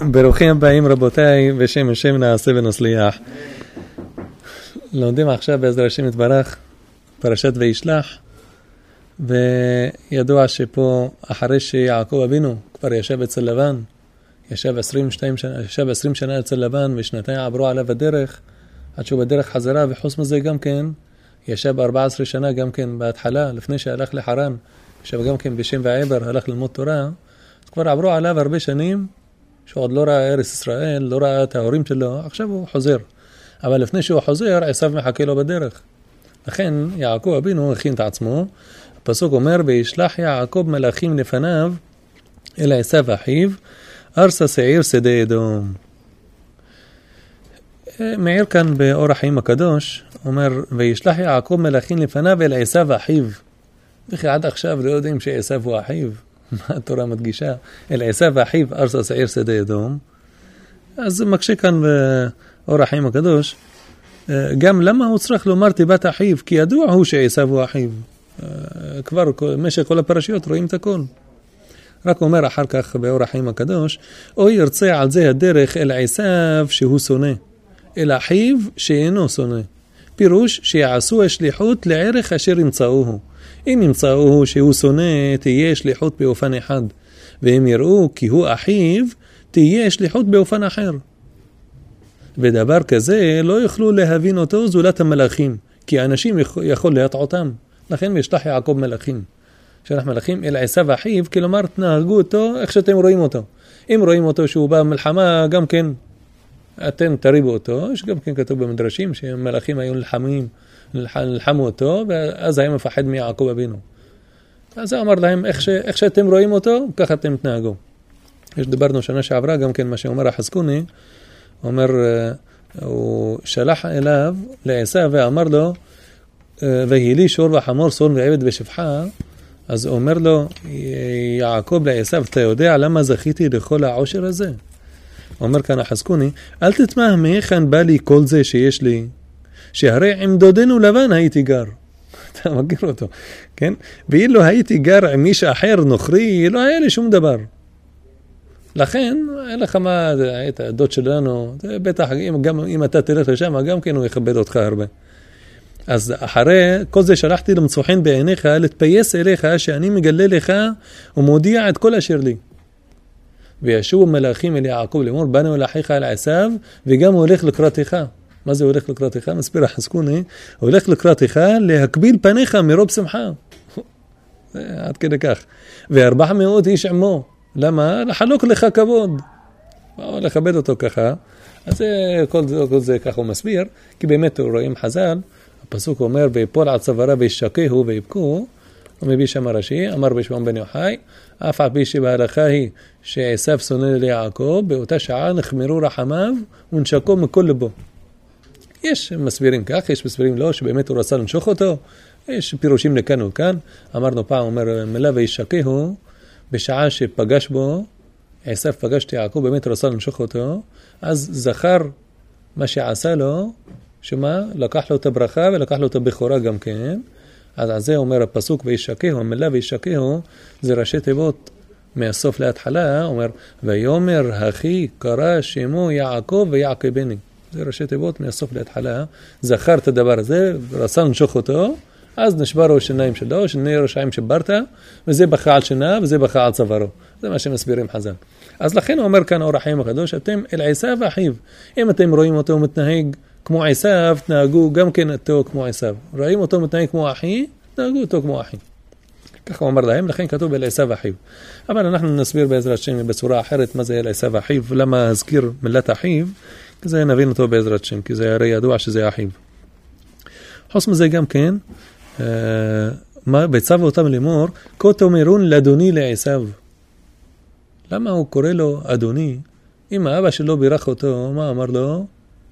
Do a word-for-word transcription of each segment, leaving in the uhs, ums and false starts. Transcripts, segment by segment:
ברוכים הבאים רבותיי, בשם השם נעשה ונצליח. לומדים עכשיו בעזרת השם יתברך פרשת וישלח, וידוע שפה אחרי שיעקב אבינו כבר ישב אצל לבן, ישב עשרים ושתיים שנה, ישב עשרים שנה אצל לבן, ושנתיים עברו עליו הדרך עד שהוא בדרך חזרה, וחוץ מזה גם כן ישב ארבע עשרה שנה גם כן בהתחלה לפני שהלך לחרן, ישב גם כן בשם ועבר, הלך ללמוד תורה. כבר עברו עליו הרבה שנים שהוא עוד לא ראה ארץ ישראל, לא ראה את ההורים שלו, עכשיו הוא חוזר. אבל לפני שהוא חוזר, עשיו מחכה לו בדרך. לכן יעקב אבינו הכין את עצמו. הפסוק אומר, וישלח יעקב מלאכים לפניו אל עשיו אחיו, ארצה שעיר שדה אדום. מעיר כאן באור החיים הקדוש, אומר, וישלח יעקב מלאכים לפניו אל עשיו אחיו. וכי עד עכשיו לא יודעים שעשיו הוא אחיו. מה התורה מדגישה? אל עשיו אחיו ארצה שעיר שדה אדום. אז מקשה כאן באור החיים הקדוש, גם למה הוא צריך לומר תיבת אחיו? כי ידוע הוא שעשיו הוא אחיו. כבר במשך כל הפרשיות רואים את הכל. רק אומר אחר כך באור החיים הקדוש, או ירצה על זה הדרך אל עשיו שהוא שונא, אל אחיו שאינו שונא. פירוש שיעשו השליחות לערך אשר ימצאוהו. אם ימצאוהו שהוא שונא, תהיה שליחות באופן אחד. ואם יראו כי הוא אחיו, תהיה שליחות באופן אחר. ודבר כזה לא יוכלו להבין אותו זולת המלאכים, כי האנשים יכול להטעותם. לכן משלח יעקב מלאכים. שלח מלאכים אל עשיו אחיו, כלומר תנהגו אותו איך שאתם רואים אותו. אם רואים אותו שהוא בא במלחמה, גם כן אתם תריבו אותו. יש גם כן כתוב במדרשים שמלאכים היו נלחמים, נלחמו אותו, ואז היה מפחד מיעקב אבינו. אז הוא אמר להם, איך, ש, איך שאתם רואים אותו, ככה אתם תנהגו. יש דיברנו שנה שעברה, גם כן מה שאומר החזקוני, הוא אומר, הוא שלח אליו לעשיו ואמר לו, ויהי לי שור וחמור, סון ועבד ושפחה. אז הוא אומר לו, יעקב לעשיו, אתה יודע למה זכיתי לכל העושר הזה? הוא אומר כאן החזקוני, אל תתמah מהיכן בא לי כל זה שיש לי, שהרי עם דודנו לבן הייתי גר. אתה מכיר אותו, כן? ואילו הייתי גר עם מיש אחר נוכרי, לא היה לי שום דבר. לכן, אין לך מה, את הדוד שלנו, בטח, אם, גם, אם אתה תלך לשם, גם כן הוא יכבד אותך הרבה. אז אחרי כל זה שלחתי למצוא חן בעיניך, להתפייס אליך, שאני מגלה לך ומודיע את כל אשר לי. וישובו מלאכים אל יעקב לאמור, באנו אל אחיך אל עשיו, וגם הוא הולך לקראתך. מה זה הולך לקראתך? מסביר החזקוני, הולך לקראתך להקביל פניך מרוב שמחה. עד כדי כך. וארבע מאות איש עמו. למה? לחלוק לך כבוד. לכבד אותו ככה. אז כל זה, כל זה ככה הוא מסביר, כי באמת רואים חז"ל, הפסוק אומר, ויפול על צווארה וישקהו ויבכו, הוא מביא שם רש"י, אמר בשמעון בן יוחאי, אף על פי שבהלכה היא שעשיו שונא ליעקב, באותה שעה נחמרו רחמיו ונשקו מכל לבו. יש מסבירים כך, יש מסבירים לא, שבאמת הוא רצה לנשוך אותו, יש פירושים לכאן וכאן. אמרנו פעם, אומר מילה וישקהו, בשעה שפגש בו, עשיו פגש את יעקב, באמת רצה לנשוך אותו, אז זכר מה שעשה לו, שמה? לקח לו את הברכה ולקח לו את הבכורה גם כן. אז על זה אומר הפסוק וישקהו, המילה וישקהו, זה ראשי תיבות מהסוף להתחלה, אומר, ויאמר אחי קרא שמו יעקב ויעקבני. זה ראשי תיבות מהסוף להתחלה, זכר את הדבר הזה, רצה לנשוך אותו, אז נשברו השיניים שלו, שני ראשיים שברת, וזה בכה על שיניו, וזה בכה על צווארו. זה מה שמסבירים חז"ל. אז לכן הוא אומר כאן אור החיים הקדוש, אתם אל עשיו אחיו. אם אתם רואים אותו מתנהג כמו עשיו, תנהגו גם כן אותו כמו עשיו. רואים אותו מתנהג כמו אחי, תנהגו אותו כמו אחי. ככה הוא אמר להם, לכן כתוב אל עשיו אחיו. אבל אנחנו נסביר בעזרת השם בצורה אחרת מה זה אל עשיו אחיו, למה הזכיר מילת אחיו, כי זה נבין אותו בעזרת השם, כי זה הרי ידוע שזה אחיו. חוץ מזה גם כן, בצווה אותם לאמור, כה תאמרון לאדוני לעשיו. למה הוא קורא לו אדוני? אם האבא שלו בירך אותו, מה אמר לו?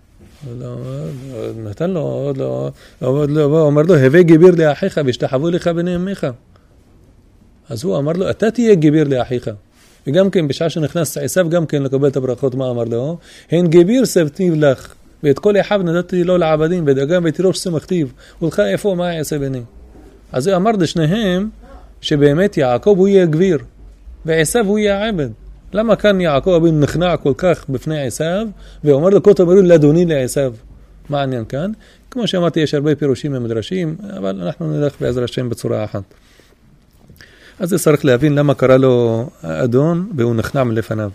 נתן לו, הוא אמר לו, הווה גביר לאחיך והשתחוו לך בני אמך. אז הוא אמר לו, אתה תהיה גביר לאחיך. וגם כן, בשעה שנכנס עשיו גם כן לקבל את הברכות, מה אמר לו? הן גביר סבתיו לך, ואת כל אחיו נתתי לו לעבדים, ודגם ותירוש שמכתיו, ולך איפה מה יעשה בני? אז הוא אמר לשניהם, שבאמת יעקב הוא יהיה גביר, ועשיו הוא יהיה עבד. למה כאן יעקב אבינו נכנע כל כך בפני עשיו, ואומר לו, כה תאמרו לאדוני לעשיו? מה העניין כאן? כמו שאמרתי, יש הרבה פירושים ומדרשים, אבל אנחנו נלך בעזרת השם בצורה אחת. אז זה צריך להבין למה קרא לו אדון, והוא נכנע מלפניו.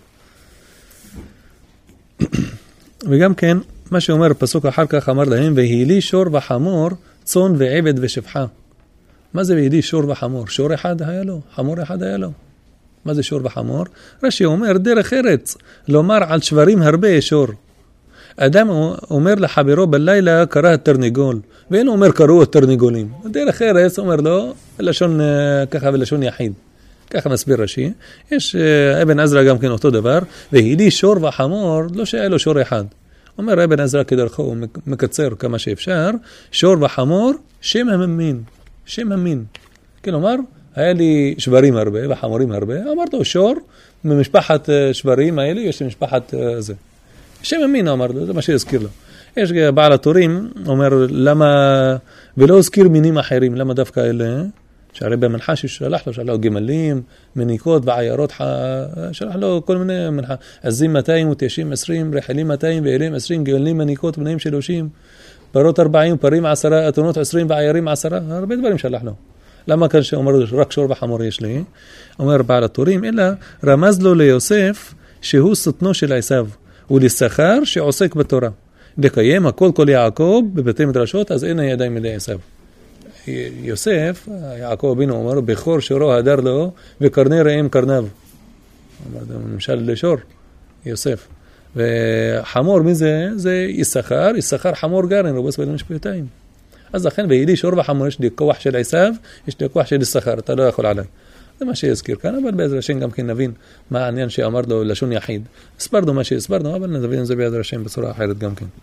וגם כן, מה שאומר פסוק אחר כך, אמר להם, והיא לי שור וחמור, צאן ועבד ושפחה. מה זה והיא לי שור וחמור? שור אחד היה לו, חמור אחד היה לו. מה זה שור וחמור? רש"י אומר, דרך ארץ, לומר על שברים הרבה שור. אדם אומר לחברו בלילה, קרא התרנגול, ואין אומר קראו התרנגולים. דרך ארץ אומר לו, לשון ככה ולשון יחיד. ככה מסביר רש"י. יש אבן עזרא גם כן אותו דבר, והיא לי שור וחמור, לא שהיה לו שור אחד. אומר אבן עזרא כדרכו, הוא מקצר כמה שאפשר, שור וחמור, שם המין. שם המין. כלומר, היה לי שברים הרבה וחמורים הרבה, אמרת לו שור, ממשפחת שברים האלה, יש לי משפחת זה. שם המין אמר לו, זה מה שהזכיר לו. יש בעל התורים, אומר, למה, ולא הזכיר מינים אחרים, למה דווקא אלה? שהרי במנחה ששלח לו, שלח לו גמלים, מניקות ועיירות, שלח לו כל מיני מנחה, עזים מאתיים ותשעים עשרים, רחלים מאתיים ואלים עשרים, גמלים מניקות בניים שלושים, פרות ארבעים, פרים עשרה, אתונות עשרים ועיירים עשרה, הרבה דברים שלח לו. למה כאן שאומר רק שור וחמור יש לי? אומר בעל התורים, אלא רמז לו ליוסף שהוא סותנו של עשיו, ולשכר שעוסק בתורה. לקיים הכל כל יעקב בבתי מדרשות, אז אין הידיים מדי עשיו. יוסף, יעקב אבינו אומר, בכור שורו הדר לו, וקרני רעים קרניו. למשל לשור, יוסף. וחמור, מי זה? זה יששכר, יששכר חמור גרן, רובס בין משפטיים. אז לכן, בידי שור וחמור, יש לי כוח של עשיו, יש לי כוח של יששכר, אתה לא יכול עליו. זה מה שהזכיר כאן, אבל בעזר השם גם כן נבין מה העניין שאמר לו לשון יחיד. הסברנו מה שהסברנו, אבל נבין את זה בעזר השם בצורה אחרת גם כן.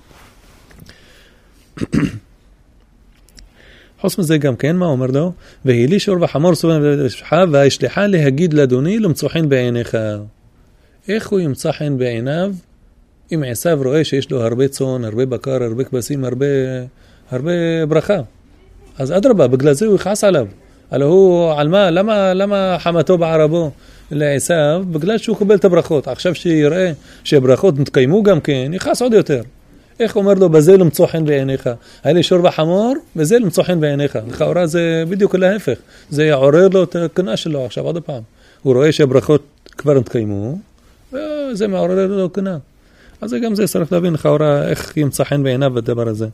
חוץ מזה גם כן, מה אומר לו? והיא לי שור וחמור סובן ושפחה, והשליחה להגיד לאדוני למצוא חן בעיניך. איך הוא ימצא חן בעיניו? אם עשיו רואה שיש לו הרבה צאן, הרבה בקר, הרבה כבשים, הרבה, הרבה ברכה. אז אדרבה, בגלל זה הוא יכעס עליו. אלא הוא, על מה? למה, למה חמתו בערבו לעשיו? בגלל שהוא קבל את הברכות. עכשיו שיראה שהברכות נתקיימו גם כן, יכעס עוד יותר. איך אומר לו, בזה למצוא חן בעיניך? היה לי שור וחמור, בזה למצוא חן בעיניך. לכאורה זה בדיוק להפך. זה יעורר לו את הקנאה שלו עכשיו עוד פעם. הוא רואה שהברכות כבר נתקיימו, וזה מעורר לו קנאה. אז זה גם זה צריך להבין, לכאורה, איך ימצא חן בעיניו בדבר הזה.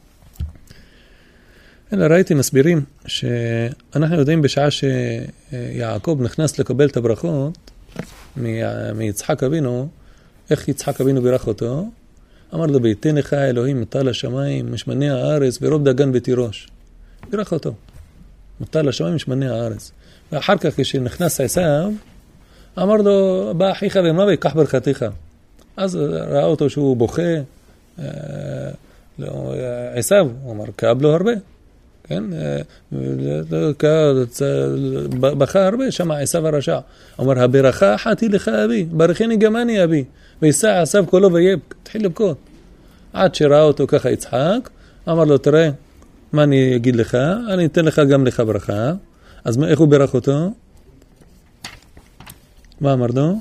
אלא ראיתי מסבירים שאנחנו יודעים בשעה שיעקב נכנס לקבל את הברכות מיצחק אבינו, איך יצחק אבינו בירך אותו? אמר לו, ביתן לך אלוהים מטל השמיים, משמני הארץ, ורוב דגן ותירוש. בירך אותו. מטל השמיים, משמני הארץ. ואחר כך כשנכנס עשיו, אמר לו, בא אחיך ואמרה, ויקח ברכתיך. אז ראה אותו שהוא בוכה, עשיו, הוא אמר, כאב לו הרבה. כן? בכה הרבה, שמע עשיו הרשע. אמר, הברכה אחת היא לך אבי, ברכני גם אני אבי. ויסע עשיו קולו ויבק, התחיל לבכות. עד שראה אותו ככה יצחק, אמר לו, תראה, מה אני אגיד לך? אני אתן לך גם לך ברכה. אז איך הוא ברך אותו? מה אמר לו?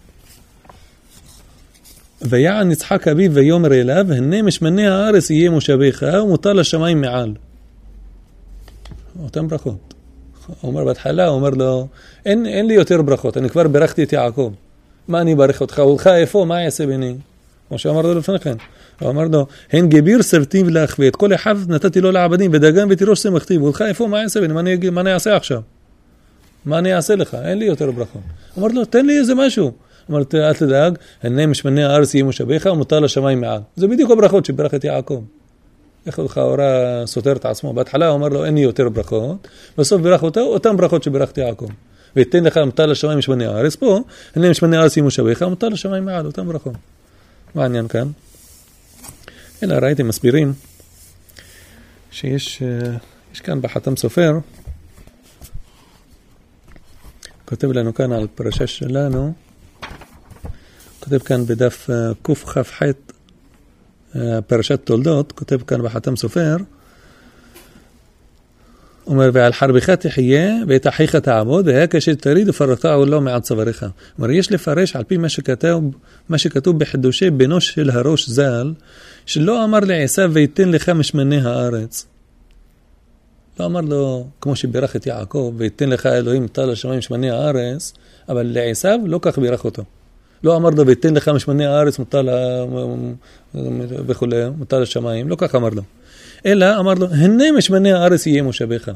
ויען יצחק אבי ויאמר אליו, הנה משמני הארץ יהיה מושבך, ומוטל השמיים מעל. אותם ברכות. הוא אומר בהתחלה, הוא אומר לו, אין, אין לי יותר ברכות, אני כבר ברכתי את יעקב. מה אני ברך אותך? ולך איפה? מה יעשה ביני? כמו שאמר לו לפני כן. הוא אמר לו, הן גביר סבתיו להחווה, את כל אחד נתתי לו לעבדים, ודגן ותירוש שמחתיו, ולך איפה? מה יעשה ביני? מה אני, מה אני אעשה עכשיו? מה אני אעשה לך? אין לי יותר ברכות. הוא אמר לו, תן לי איזה משהו. אמר, אל תדאג, הנה משמני הארץ יהיה מושבך, ומוטל השמיים מעל. זה בדיוק הברכות שברך את יעקב. איך הוא לכאורה סותר את עצמו. בהתחלה הוא אמר לו, אין לי יותר ברכות, בסוף ברך אותו, אותם ברכות שברכת יעקב. ויתן לך מוטל השמיים משמני הארץ, פה, הנה משמני הארץ יהיה מושבך, ומוטל השמיים מעל, אותם ברכות. מה העניין כאן? אלא ראיתי מסבירים, שיש יש כאן בחתם סופר, כותב לנו כאן על פרשה שלנו, כותב כאן בדף קוף חף חית, פרשת תולדות, כותב כאן בחתם סופר, אומר, ועל חרבך תחיה, ואת אחיך תעבוד, והיה כשתריד ופרקתהו לו מעל צוואריך. אומר, יש לפרש על פי מה שכתוב, מה שכתוב בחידושי בנו של הראש ז"ל, שלא אמר לעשיו ויתן לך משמני הארץ. לא אמר לו, כמו שבירך את יעקב, ויתן לך אלוהים טל השמיים משמני הארץ, אבל לעשיו לא כך בירך אותו. לא אמר לו, ויתן לך משמני הארץ מוטל וכו', מוטל השמיים, לא כך אמר לו. אלא אמר לו, הנה משמני הארץ יהיה מושבך.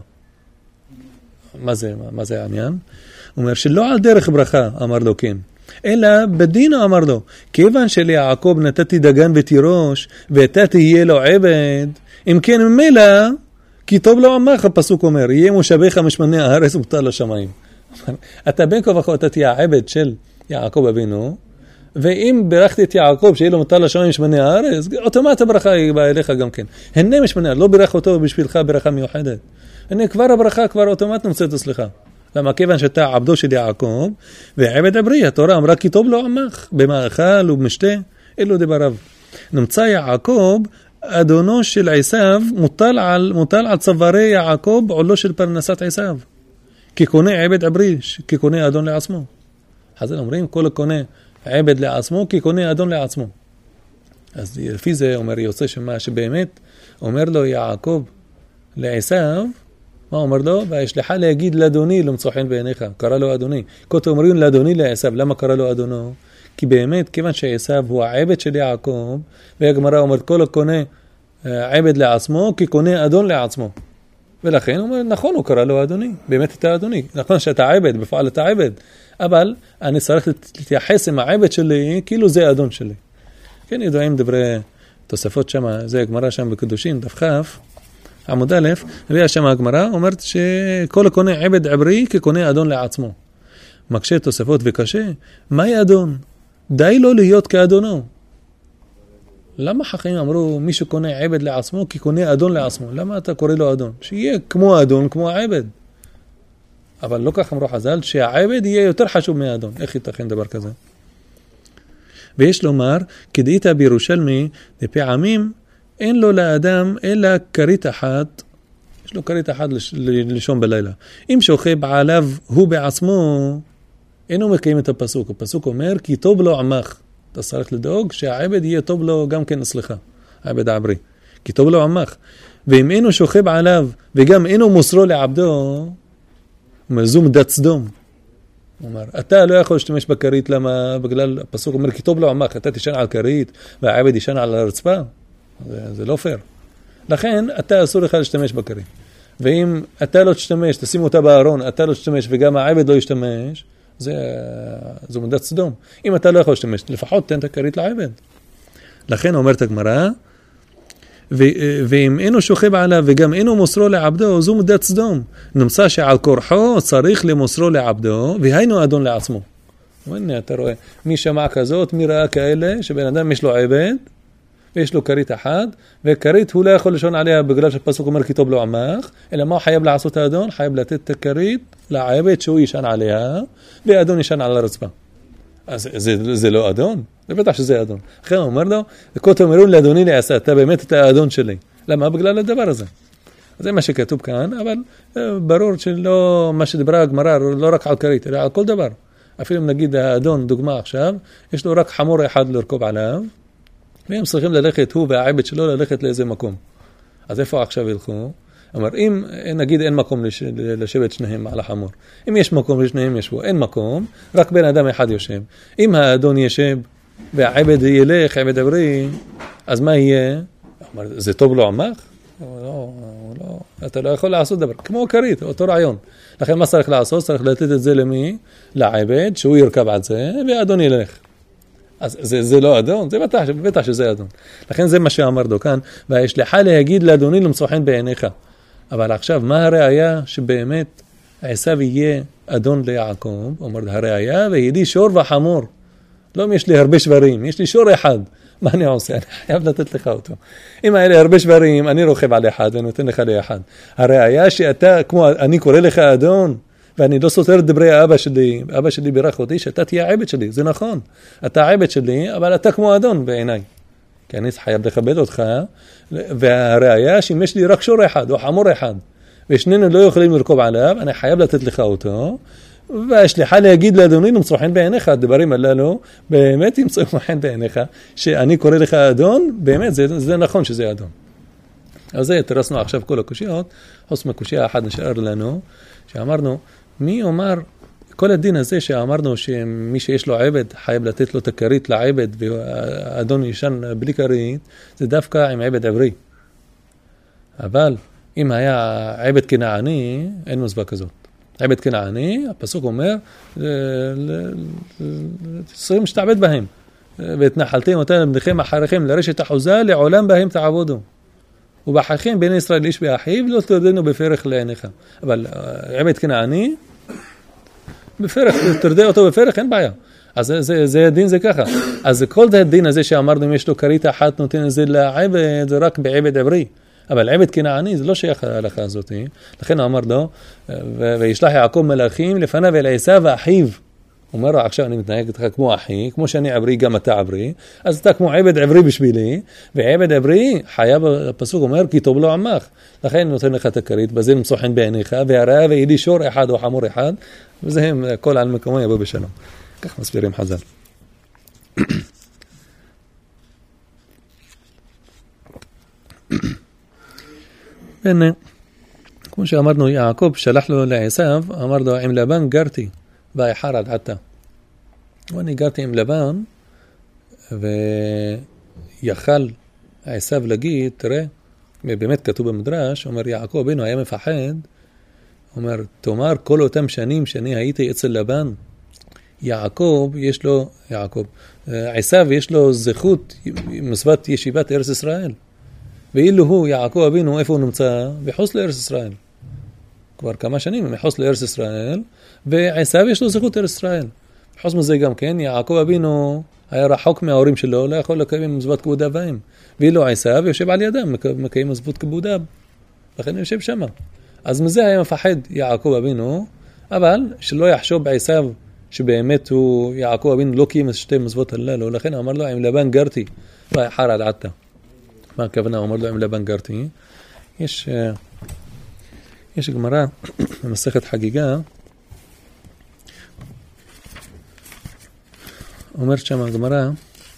מה זה, מה זה העניין? הוא אומר, שלא על דרך ברכה, אמר לו כן. אלא בדינו אמר לו, כיוון שליעקב נתתי דגן ותירוש, ואתה תהיה לו עבד, אם כן ממילא, כי טוב לו עמך, הפסוק אומר, יהיה מושבך משמני הארץ מוטל השמיים. אתה בין כה וכה, אתה תהיה העבד של יעקב אבינו, ואם ברכתי את יעקב שיהיה לו מוטל השמיים משמני הארץ, אוטומט הברכה היא באה אליך גם כן. הנה משמני, לא בירך אותו בשבילך ברכה מיוחדת. הנה כבר הברכה כבר אוטומט נמצאת אצלך. למה? כיוון שאתה עבדו של יעקב, ועבד עברי, התורה אמרה כי טוב לו עמך, במאכל ובמשתה, אלו דבריו. נמצא יעקב, אדונו של עשיו, מוטל על, מוטל על צווארי יעקב, עולו של פרנסת עשיו. כי קונה עבד עברי, כי קונה אדון לעצמו. חז"ל אומרים, כל קונה עבד לעצמו, כי קונה אדון לעצמו. אז לפי זה אומר יוצא שמה שבאמת אומר לו יעקב לעשיו, מה אומר לו? וישלחה להגיד לאדוני למצוא חן בעיניך. קרא לו אדוני. כה אומרים לאדוני לעשיו. למה קרא לו אדונו? כי באמת, כיוון שעשיו הוא העבד של יעקב, והגמרא אומרת, כל קונה עבד לעצמו, כי קונה אדון לעצמו. ולכן הוא אומר, נכון, הוא קרא לו אדוני. באמת אתה אדוני. נכון שאתה עבד, בפועל אתה עבד. אבל אני צריך להתייחס עם העבד שלי, כאילו זה אדון שלי. כן, ידועים דברי תוספות שם, זה הגמרא שם בקדושים, דף כף, עמוד א', הביאה שם הגמרא, אומרת שכל הקונה עבד עברי כקונה אדון לעצמו. מקשה תוספות וקשה, מהי אדון? די לו להיות כאדונו. למה חכמים אמרו, מי שקונה עבד לעצמו כקונה אדון לעצמו? למה אתה קורא לו אדון? שיהיה כמו אדון, כמו העבד. אבל לא כך אמרו חז"ל, שהעבד יהיה יותר חשוב מהאדון. איך ייתכן דבר כזה? ויש לומר, כדאית בירושלמי, לפעמים אין לו לאדם אלא כרית אחת, יש לו כרית אחת לישון בלילה. אם שוכב עליו הוא בעצמו, אינו מקיים את הפסוק. הפסוק אומר, כי טוב לו עמך. אתה צריך לדאוג שהעבד יהיה טוב לו גם כן אצלך, העבד העברי. כי טוב לו עמך. ואם אינו שוכב עליו, וגם אינו מוסרו לעבדו, זו מידת סדום. הוא אומר, אתה לא יכול להשתמש בכרית, למה? בגלל הפסוק אומר, כי טוב לו עמך, אתה תישן על כרית, והעבד ישן על הרצפה. זה, זה לא פייר. לכן, אתה אסור לך להשתמש בכרית. ואם אתה לא תשתמש, תשים אותה בארון, אתה לא תשתמש, וגם העבד לא ישתמש, זה, זו מידת סדום. אם אתה לא יכול להשתמש, לפחות תן את הכרית לעבד. לכן אומרת הגמרא, ואם אינו שוכב עליו וגם אינו מוסרו לעבדו, זו מידת סדום. נמצא שעל כורחו צריך למוסרו לעבדו, והיינו אדון לעצמו. הנה, אתה רואה, מי שמע כזאת, מי ראה כאלה, שבן אדם יש לו עבד, ויש לו כרית אחת, וכרית הוא לא יכול לישון עליה בגלל שהפסוק אומר כי טוב לו עמך, אלא מה הוא חייב לעשות האדון? חייב לתת את הכרית לעבד שהוא ישן עליה, והאדון ישן על הרצפה. אז זה, זה לא אדון? זה בטח שזה אדון. אחרי הוא אומר לו, וכה תאמרו לאדוני לעשה, אתה באמת את האדון שלי. למה? בגלל הדבר הזה. זה מה שכתוב כאן, אבל ברור שלא, מה שדברה הגמרא, לא רק על כרית, אלא על כל דבר. אפילו אם נגיד האדון, דוגמה עכשיו, יש לו רק חמור אחד לרכוב עליו, והם צריכים ללכת, הוא והעבד שלו, ללכת לאיזה מקום. אז איפה עכשיו ילכו? אמר, אם נגיד אין מקום לש... לשבת שניהם על החמור. אם יש מקום לשניהם ישבו, אין מקום, רק בן אדם אחד יושב. אם האדון ישב והעבד ילך, עבד עברי, אז מה יהיה? אמר, זה טוב לו עמך? לא, לא, אתה לא יכול לעשות דבר. כמו כרית, אותו רעיון. לכן מה צריך לעשות? צריך לתת את זה למי? לעבד, שהוא ירכב על זה, והאדון ילך. אז זה, זה לא אדון, זה בטח, בטח שזה אדון. לכן זה מה שאמר דו כאן, וישלחה להגיד לאדוני למצוא חן בעיניך. אבל עכשיו, מה הראיה שבאמת עשיו יהיה אדון ליעקב? אומר, הראיה, וידי שור וחמור. לא אם יש לי הרבה שברים, יש לי שור אחד. מה אני עושה? אני חייב לתת לך אותו. אם היה לי הרבה שברים, אני רוכב על אחד ואני נותן לך לאחד. הראיה שאתה, כמו אני קורא לך אדון, ואני לא סותר את דברי האבא שלי, אבא שלי בירך אותי, שאתה תהיה עבד שלי, זה נכון. אתה עבד שלי, אבל אתה כמו אדון בעיניי. כי אני חייב לכבד אותך, והראיה שאם יש לי רק שור אחד, או חמור אחד, ושנינו לא יכולים לרכוב עליו, אני חייב לתת לך אותו, והשליחה להגיד לאדוני, נמצאו חן בעיניך, הדברים הללו, באמת ימצאו חן בעיניך, שאני קורא לך אדון, באמת, זה, זה נכון שזה אדון. אז זה, תרסנו עכשיו כל הקושיות, חוץ מקושיה אחת נשאר לנו, שאמרנו, מי אומר, כל הדין הזה שאמרנו שמי שיש לו עבד, חייב לתת לו את הכרית לעבד, והאדון ישן בלי כרית, זה דווקא עם עבד עברי. אבל אם היה עבד כנעני, אין מצווה כזאת. עבד כנעני, הפסוק אומר, צריכים שתעבד בהם. והתנחלתם אותם לבניכם אחריכם לרשת אחוזה, לעולם בהם תעבודו. ובחכם בין ישראל איש באחיו, לא תרדנו בפרח לעיניך. אבל עבד כנעני, בפרח, תרדה אותו בפרח, אין בעיה. אז זה, זה הדין, זה ככה. אז כל הדין הזה שאמרנו, אם יש לו כרית אחת, נותן את זה לעבד, זה רק בעבד עברי. אבל עבד כנעני, זה לא שייך להלכה הזאת. לכן הוא אמר לו, וישלח יעקב מלאכים לפניו אל עשיו ואחיו. הוא אומר לו, עכשיו אני מתנהג איתך כמו אחי, כמו שאני עברי, גם אתה עברי, אז אתה כמו עבד עברי בשבילי, ועבד עברי, חייב, הפסוק אומר, כי טוב לו עמך. לכן נותן לך את הכרית, בזה נמצא חן בעיניך, והרעה וידי שור אחד או חמור אחד, וזה כל על מקומו יבוא בשלום. כך מסבירים חז"ל. הנה, כמו שאמרנו, יעקב שלח לו לעשיו, אמר לו, עם לבן גרתי, ואיחר עד עתה. ואני גרתי עם לבן, ויכל עשיו להגיד, תראה, באמת כתוב במדרש, אומר יעקב אבינו היה מפחד, אומר, תאמר כל אותם שנים שאני הייתי אצל לבן, יעקב יש לו, יעקב, עשיו יש לו זכות, מצוות ישיבת ארץ ישראל. ואילו הוא, יעקב אבינו, איפה הוא נמצא? בחוץ לארץ ישראל. כבר כמה שנים, מחוץ לארץ ישראל, ועשיו יש לו זכות ארץ ישראל. חוץ מזה גם כן, יעקב אבינו היה רחוק מההורים שלו, לא יכול לקיים מצוות כיבוד אב ואם. ואילו עשיו יושב על ידם, מקיים מצוות כיבוד אב. לכן יושב שם. אז מזה היה מפחד יעקב אבינו, אבל שלא יחשוב בעשיו שבאמת הוא, יעקב אבינו לא קיים את שתי מצוות הללו, לכן הוא אמר לו, עם לבן גרתי, ואיחר עד עתה. מה הכוונה? הוא אמר לו, עם לבן גרתי. יש, יש גמרא, במסכת חגיגה, אומרת שם הגמרא,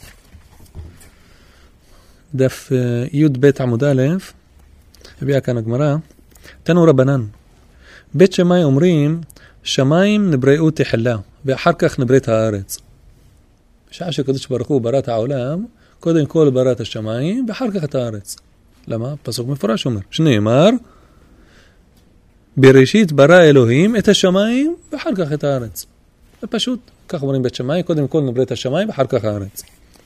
דף י' בית עמוד א', הביאה כאן הגמרא, תנו רבנן, בית שמאי אומרים, שמיים נבראו תחילה, ואחר כך נבראת הארץ. בשעה שקדוש ברוך הוא ברא את העולם, קודם כל ברא את השמיים, ואחר כך את הארץ. למה? פסוק מפורש אומר, שנאמר, בראשית ברא אלוהים את השמיים, ואחר כך את הארץ. זה פשוט, כך אומרים בית שמאי, קודם כל נברא את השמיים, ואחר כך הארץ.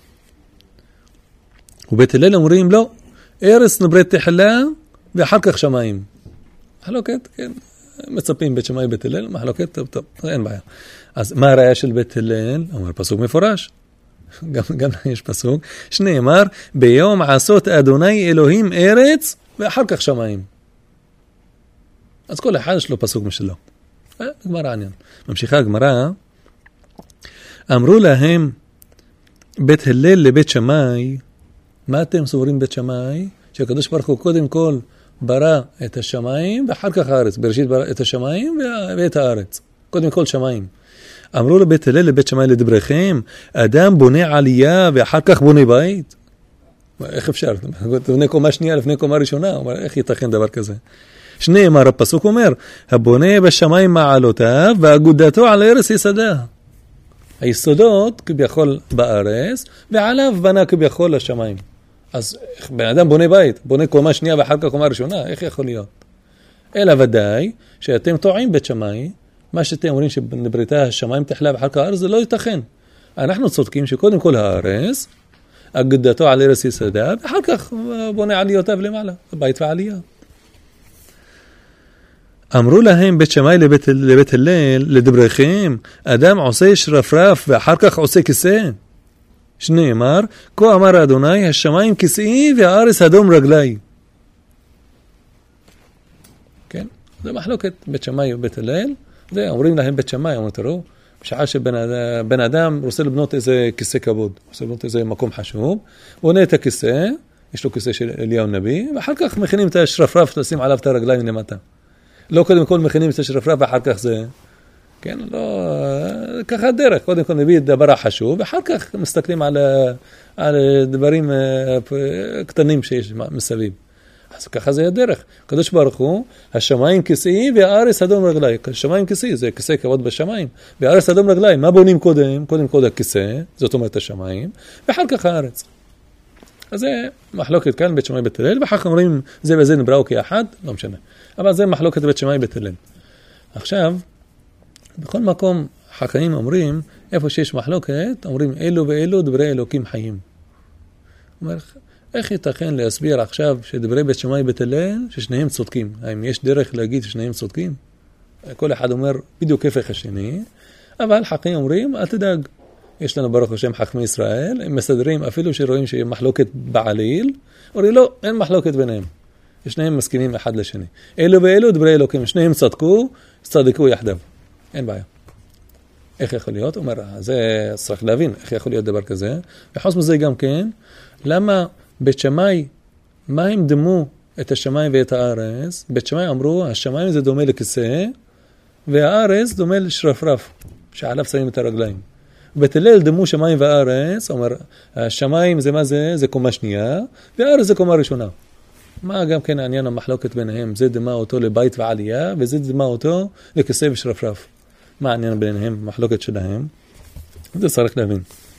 ובית הלל אומרים, לא, ארץ נבראת תחילה, ואחר כך שמיים. מחלוקת, כן, מצפים בית שמאי בית הלל, מחלוקת, טוב, טוב, אין בעיה. אז מה הראיה של בית הלל? אומר פסוק מפורש. גם, גם יש פסוק, שנאמר, ביום עשות אדוני אלוהים ארץ, ואחר כך שמיים. אז כל אחד יש לו פסוק משלו. גמרא עניין. ממשיכה הגמרא, אמרו להם, בית הלל לבית שמאי, מה אתם סוברים בית שמאי? שהקדוש ברוך הוא קודם כל ברא את השמיים, ואחר כך הארץ. בראשית ברא את השמיים ואת הארץ. קודם כל שמיים. אמרו לבית הלל לבית שמאי לדבריכם, אדם בונה עלייה ואחר כך בונה בית? איך אפשר? בונה קומה שנייה לפני קומה ראשונה? אומר, איך ייתכן דבר כזה? שנאמר, הפסוק אומר, הבונה בשמיים מעלותיו ואגודתו על הארץ יסדה. היסודות כביכול בארץ, ועליו בנה כביכול לשמיים. אז בן אדם בונה בית, בונה קומה שנייה ואחר כך קומה ראשונה, איך יכול להיות? אלא ודאי שאתם טועים בית שמאי, מה שאתם אומרים שנבראתה השמיים תחלה ואחר כך הארץ, זה לא ייתכן. אנחנו צודקים שקודם כל הארץ, אגודתו על ארץ יסדה, ואחר כך בונה עליותיו למעלה, בית ועלייה. אמרו להם בית שמאי לבית, לבית הלל, לדבריכם, אדם עושה שרפרף ואחר כך עושה כיסא. שנאמר, כה אמר אדוני, השמיים כיסאי והארץ אדום רגלי. כן, זה מחלוקת בית שמאי ובית הלל. זה אומרים להם בית שמאי, אומרים תראו, בשעה שבן אדם, בן אדם רוצה לבנות איזה כיסא כבוד, רוצה לבנות איזה מקום חשוב, בונה את הכיסא, יש לו כיסא של אליהו נביא, ואחר כך מכינים את השרפרף, לשים עליו את הרגליים למטה. לא קודם כל מכינים את השרפרף ואחר כך זה, כן, לא, ככה הדרך, קודם כל נביא דבר החשוב, ואחר כך מסתכלים על, על דברים קטנים שיש מסביב. אז ככה זה הדרך. הקדוש ברוך הוא, השמיים כיסאי והארץ אדום רגלי. השמיים כיסאי, זה כיסא כבוד בשמיים. והארץ אדום רגלי, מה בונים קודם? קודם כל הכיסא, זאת אומרת השמיים, ואחר כך הארץ. אז זה מחלוקת כאן, בית שמאי בית הלל, ואחר כך אומרים, זה וזה נבראו כאחד, לא משנה. אבל זה מחלוקת בית שמאי בית הלל. עכשיו, בכל מקום חכמים אומרים, איפה שיש מחלוקת, אומרים אלו ואלו דברי אלוקים חיים. אומר, איך ייתכן להסביר עכשיו שדברי בית שמאי בית הלל ששניהם צודקים? האם יש דרך להגיד ששניהם צודקים? כל אחד אומר בדיוק הפך השני, אבל חכמים אומרים, אל תדאג, יש לנו ברוך השם חכמי ישראל, הם מסדרים אפילו שרואים שיש מחלוקת בעליל, אומרים לא, אין מחלוקת ביניהם. שניהם מסכימים אחד לשני. אלו ואלו דברי אלוקים, שניהם צדקו, צדקו יחדיו. אין בעיה. איך יכול להיות? אומר, זה צריך להבין, איך יכול להיות דבר כזה? וחוץ מזה גם כן, למה בית שמאי, מה הם דמו את השמיים ואת הארץ? בית שמאי אמרו, השמיים זה דומה לכיסא, והארץ דומה לשרפרף, שעליו שמים את הרגליים. בית הלל דמו שמיים וארץ, אומר, השמיים זה מה זה? זה קומה שנייה, והארץ זה קומה ראשונה. מה גם כן העניין המחלוקת ביניהם? זה דמה אותו לבית ועלייה, וזה דמה אותו לכיסא ושרפרף. מה העניין ביניהם? מחלוקת שלהם. זה צריך להבין.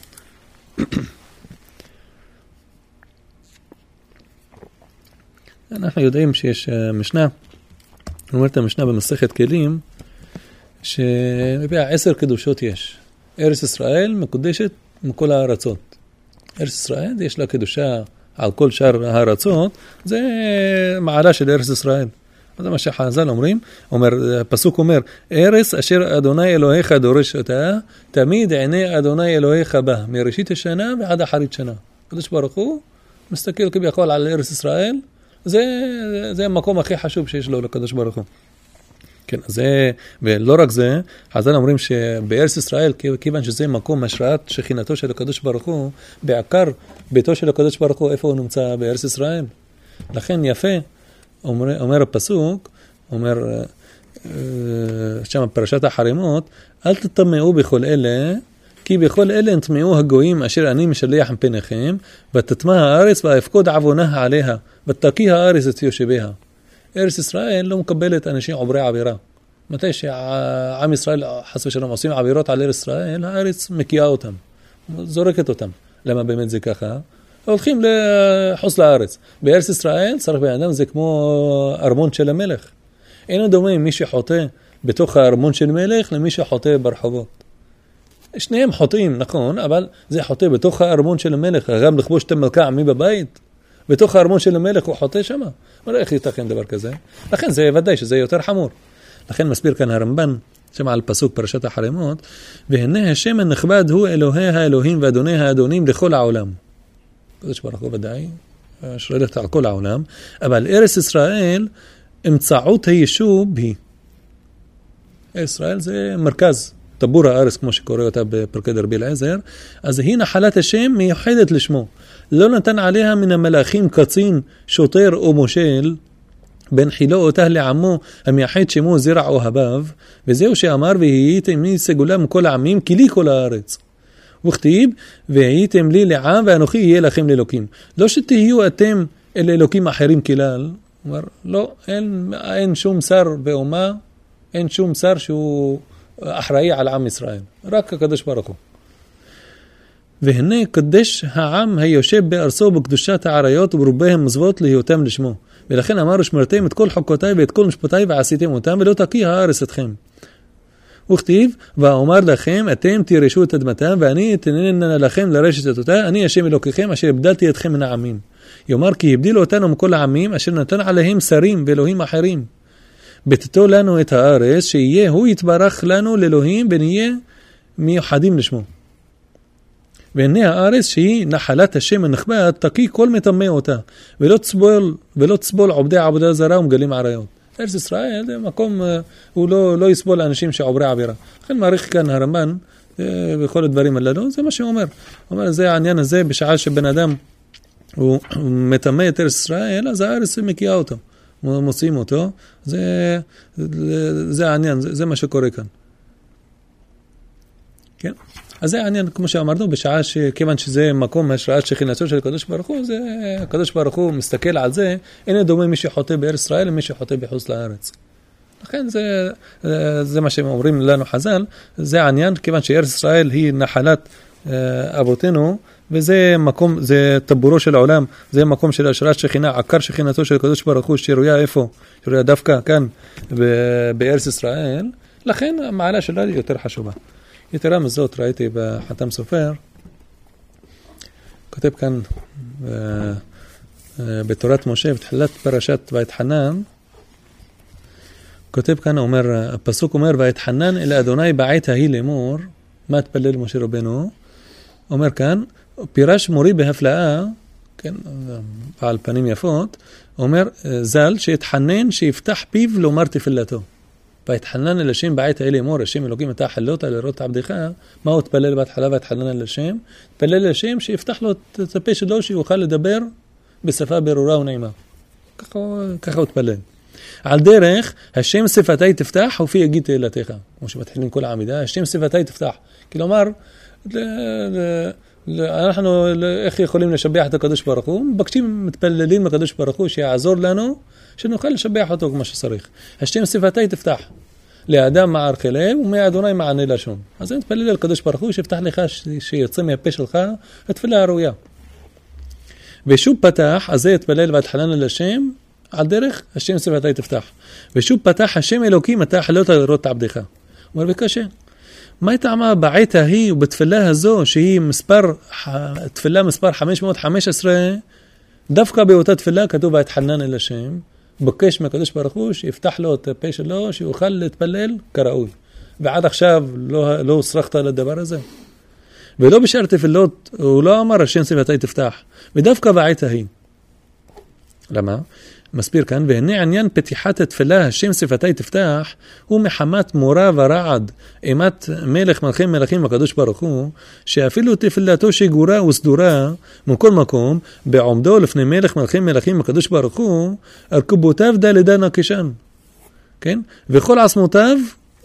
אנחנו יודעים שיש משנה, אומרת המשנה במסכת כלים, שבפיה עשר קדושות יש. ארץ ישראל מקודשת מכל הארצות. ארץ ישראל יש לה קדושה על כל שאר הארצות, זה מעלה של ארץ ישראל. זה מה שחז"ל אומרים, אומר, הפסוק אומר, ארץ אשר אדוני אלוהיך דורש אותה, תמיד עיני אדוני אלוהיך בה, מראשית השנה ועד אחרית שנה. הקדוש ברוך הוא מסתכל כביכול על ארץ ישראל, זה, זה המקום הכי חשוב שיש לו לקדוש ברוך הוא. כן, זה, ולא רק זה, חז"ל אומרים שבארץ ישראל, כיוון שזה מקום השראת שכינתו של הקדוש ברוך הוא, בעיקר ביתו של הקדוש ברוך הוא, איפה הוא נמצא? בארץ ישראל. לכן יפה, אומר, אומר הפסוק, אומר שם פרשת החרימות, אל תטמעו בכל אלה, כי בכל אלה נטמעו הגויים אשר אני משלח מפניכם, ותטמע הארץ והפקוד עוונה עליה, ותקיא הארץ את יושביה. ארץ ישראל לא מקבלת אנשים עוברי עבירה. מתי שעם ישראל חס ושלום עושים עבירות על ארץ ישראל, הארץ מקיאה אותם, זורקת אותם. למה באמת זה ככה? הולכים לחוץ לארץ. בארץ ישראל צריך באדם זה כמו ארמון של המלך. אינו דומה מי שחוטא בתוך הארמון של מלך למי שחוטא ברחובות. שניהם חוטאים, נכון, אבל זה חוטא בתוך הארמון של המלך, גם לכבוש את המלכה עמי בבית, בתוך הארמון של המלך הוא חוטא שמה. אבל איך ייתכן דבר כזה? לכן זה ודאי שזה יותר חמור. לכן מסביר כאן הרמב"ן, שמע על פסוק פרשת החרימות, והנה השם הנכבד הוא אלוהי האלוהים ואדוני האדונים לכל העולם. קדוש ברוך הוא ודאי, שואלת על כל העולם, אבל ארץ ישראל, אמצעות היישוב היא. ארץ ישראל זה מרכז, טבור הארץ, כמו שקורא אותה בפרקי דרבי אליעזר, אז היא נחלת השם מיוחדת לשמו. לא נתן עליה מן המלאכים קצין, שוטר או מושל, בין חילו אותה לעמו המייחד שמו זרע אוהביו, וזהו שאמר, והייתם לי סגולה מכל העמים, כי לי כל הארץ. וכתיב, והייתם לי לעם, ואנוכי יהיה לכם לאלוקים. לא שתהיו אתם אל אלוקים אחרים כלל, אומר, לא, אין, אין שום שר ואומה, אין שום שר שהוא אחראי על עם ישראל, רק הקדוש ברוך הוא. והנה קדש העם היושב בארצו בקדושת העריות וברובהם מזוות להיותם לשמו. ולכן אמר ושמרתם את כל חוקותיי ואת כל משפטיי ועשיתם אותם ולא תקיא הארץ אתכם. וכתיב, ואומר לכם, אתם תירשו את אדמתם ואני אתננה לכם לרשת את אותה, אני השם אלוקיכם אשר הבדלתי אתכם מן העמים. יאמר כי הבדילו אותנו מכל העמים אשר נתן עליהם שרים ואלוהים אחרים. בתתו לנו את הארץ שיהיה הוא יתברך לנו לאלוהים ונהיה מיוחדים לשמו. והנה הארץ שהיא נחלת השם הנכבד תקיא כל מטמא אותה ולא תסבול, ולא תסבול עובדי עבודה זרה ומגלים עריות. ארץ ישראל זה מקום, הוא לא, לא יסבול לאנשים שעוברי עבירה. לכן מעריך כאן הרמב"ן וכל הדברים הללו, זה מה שהוא אומר. הוא אומר, זה העניין הזה בשעה שבן אדם הוא מטמא את ארץ ישראל, אז הארץ מקיאה אותו. מוצאים אותו, זה, זה העניין, זה, זה מה שקורה כאן. כן? אז זה העניין, כמו שאמרנו, בשעה שכיוון שזה מקום השראת שכינתו של הקדוש ברוך הוא, זה, הקדוש ברוך הוא מסתכל על זה, אין דומה מי שחוטא בארץ ישראל למי שחוטא בחוץ לארץ. לכן זה, זה מה שהם אומרים לנו חז"ל, זה העניין, כיוון שארץ ישראל היא נחלת אבותינו, וזה מקום, זה טבורו של העולם, זה מקום של השראת שכינה, עקר שכינתו של הקדוש ברוך הוא, שרויה איפה? שרויה דווקא כאן בארץ ישראל, לכן המעלה שלה היא יותר חשובה. יתרה מזאת, ראיתי בחתם סופר, כותב כאן בתורת משה, בתחילת פרשת ויתחנן, כותב כאן, אומר, הפסוק אומר, ויתחנן אל אדוני בעת ההיא לאמור, מה התפלל משה רבנו? אומר כאן, פירש מורי בהפלאה, כן, בעל פנים יפות, אומר, ז"ל, שיתחנן, שיפתח פיו לומר תפילתו. ויתחנן אל השם בעת ההיא לאמור, השם אלוקים אתה חלותה לראות עבדך, מה הוא התפלל בהתחלה ויתחנן אל השם? התפלל אל השם שיפתח לו את הפה שלו, שיוכל לדבר בשפה ברורה ונעימה. ככה, ככה הוא התפלל. על דרך, השם שפתי תפתח ופי יגיד תהילתך. כמו שמתחילים כל העמידה, השם שפתי תפתח. כלומר, אנחנו איך יכולים לשבח את הקדוש ברוך הוא? מבקשים, מתפללים לקדוש ברוך הוא שיעזור לנו, שנוכל לשבח אותו כמו שצריך. השם שפתי תפתח. לאדם מער חלב ומאדוני מענה לשון. אז אני מתפלל לקדוש ברוך הוא שיפתח לך, שיוצא מהפה שלך, התפילה הראויה. ושוב פתח, אז זה יתפלל והתחנן אל השם, על דרך, השם שפתי תפתח. ושוב פתח, השם אלוקים אתה חלותה לראות עבדך. אומר בקשה. מה טעמה בעת ההיא ובתפילה הזו, שהיא מספר, תפילה מספר חמש מאות וחמש עשרה, דווקא באותה תפילה כתוב והתחנן אל השם, בקש מהקדוש ברוך הוא שיפתח לו את הפה שלו, שיוכל להתפלל כראוי. ועד עכשיו לא, לא הוסרחת על הדבר הזה. ולא בשאר תפילות, הוא לא אמר השם שפתי תפתח, ודווקא בעת ההיא. למה? מסביר כאן, והנה עניין פתיחת התפילה, השם שפתי תפתח, הוא מחמת מורה ורעד, אימת מלך מלכי מלכים הקדוש ברוך הוא, שאפילו תפילתו שגורה וסדורה, מכל מקום, בעומדו לפני מלך מלכי מלכים הקדוש ברוך הוא, הרכבותיו דלדה נקישן. כן? וכל עצמותיו,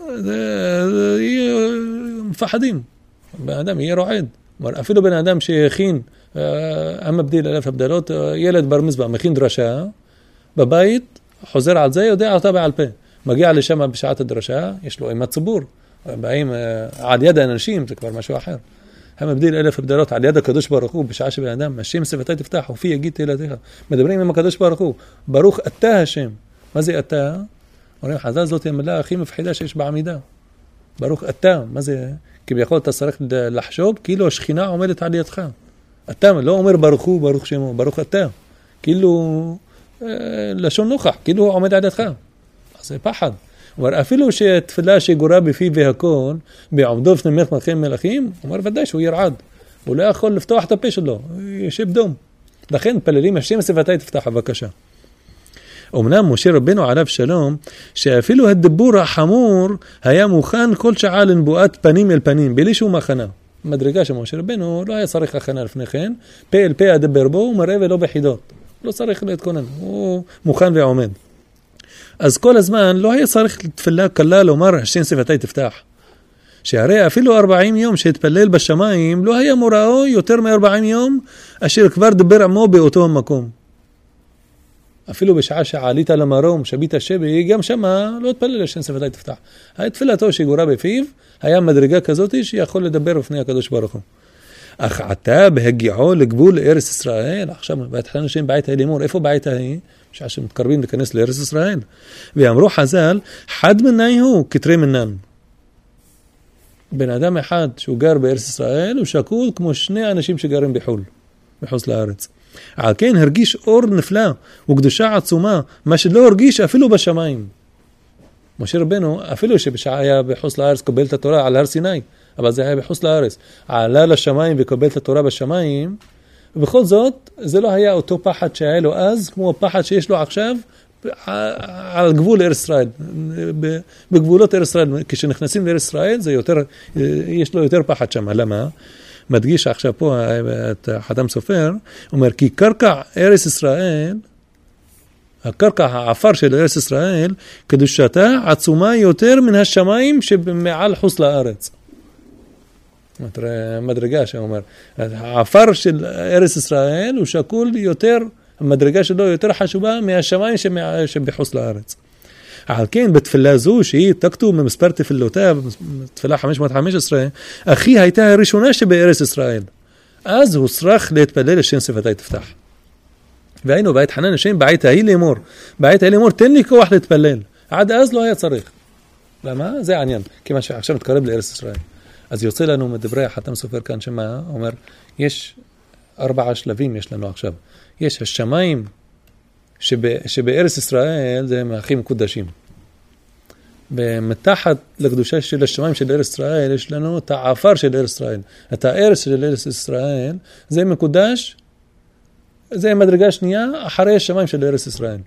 יהיה מפחדים. בן אדם יהיה רועד. אפילו בן אדם שהכין, המבדיל אלף הבדלות, ילד בר מצווה, מכין דרשה, בבית, חוזר על זה, יודע אותה בעל פה. מגיע לשם בשעת הדרשה, יש לו אימת ציבור. באים עד יד האנשים, זה כבר משהו אחר. הם מבדיל אלף הבדלות על יד הקדוש ברוך הוא, בשעה שבן אדם, השם שפתי תפתח, ופי יגיד תהילתך. מדברים עם הקדוש ברוך הוא, ברוך אתה השם. מה זה אתה? אומרים, חז"ל זאת המילה הכי מפחידה שיש בעמידה. ברוך אתה, מה זה? כביכול אתה צריך לחשוב, כאילו השכינה עומדת על ידך. אתה לא אומר ברוך הוא, ברוך שמו, ברוך אתה. כאילו לשון נוכח, כאילו הוא עומד על ידך. אז זה פחד. אבל אפילו שתפילה שגורה בפי והכל, בעומדו לפני מלך מלכי מלכים, הוא אומר ודאי שהוא ירעד. הוא לא יכול לפתוח את הפה שלו, ישב דום. לכן פללים השם שפתי תפתח, בבקשה. אמנם משה רבנו עליו שלום, שאפילו הדיבור החמור היה מוכן כל שעה לנבואת פנים אל פנים, בלי שום הכנה. מדרגה של משה רבנו לא היה צריך הכנה לפני כן, פה אל פה אדבר בו, הוא מראה ולא בחידות. לא צריך להתכונן, הוא מוכן ועומד. אז כל הזמן לא היה צריך תפילה קלה לומר השם שפתי תפתח. שהרי אפילו ארבעים יום שהתפלל בשמיים, לא היה מוראו יותר מ-ארבעים יום, אשר כבר דבר עמו באותו המקום. אפילו בשעה שעלית למרום, שבית השבי, גם שמה לא התפלל השם שפתי תפתח. התפילתו שגורה בפיו, היה מדרגה כזאת שיכול לדבר בפני הקדוש ברוך הוא. אך עתה בהגיעו לגבול ארץ ישראל, עכשיו בהתחלנו השם בעת ההיא לאמור, איפה בעת ההיא? בשעה שמתקרבים להיכנס לארץ ישראל. ואמרו חז"ל, חד מנהי הוא כתרי מנן. בן אדם אחד שהוא גר בארץ ישראל, הוא שקול כמו שני אנשים שגרים בחול, בחוץ לארץ. על כן הרגיש אור נפלא וקדושה עצומה, מה שלא הרגיש אפילו בשמיים. משה רבנו, אפילו שבשעה היה בחוץ לארץ, קבל את התורה על הר סיני, אבל זה היה בחוץ לארץ. עלה לשמיים וקבל את התורה בשמיים, ובכל זאת, זה לא היה אותו פחד שהיה לו אז, כמו הפחד שיש לו עכשיו, על גבול ארץ ישראל. בגבולות ארץ ישראל, כשנכנסים לארץ ישראל, זה יותר, יש לו יותר פחד שם. למה? מדגיש עכשיו פה את חתם סופר, אומר, כי קרקע ארץ ישראל, הקרקע, העפר של ארץ ישראל, קדושתה עצומה יותר מן השמיים שמעל חוץ לארץ. מדרגה שאומר, העפר של ארץ ישראל הוא שקול יותר, המדרגה שלו יותר חשובה מהשמיים שבחוץ לארץ. על כן, בתפילה זו, שהיא תקטו ממספר תפילותיו, תפילה חמש מאות וחמש עשרה, אחי הייתה הראשונה שבארץ ישראל. אז הוא צריך להתפלל לשם שפתי תפתח. והיינו בית חנן השם בעת ההיא לאמור. בעת ההיא לאמור, תן לי כוח להתפלל. עד אז לא היה צריך. למה? זה העניין. כיוון שעכשיו מתקרב לארץ ישראל. אז יוצא לנו מדברי החתם סופר כאן שמה, אומר, יש ארבעה שלבים יש לנו עכשיו. יש השמיים שב, שבארץ ישראל זה הכי מקודשים. ומתחת לקדושה של השמיים של ארץ ישראל יש לנו את העפר של ארץ ישראל. את הארץ של ארץ ישראל זה מקודש, זה מדרגה שנייה אחרי השמיים של ארץ ישראל.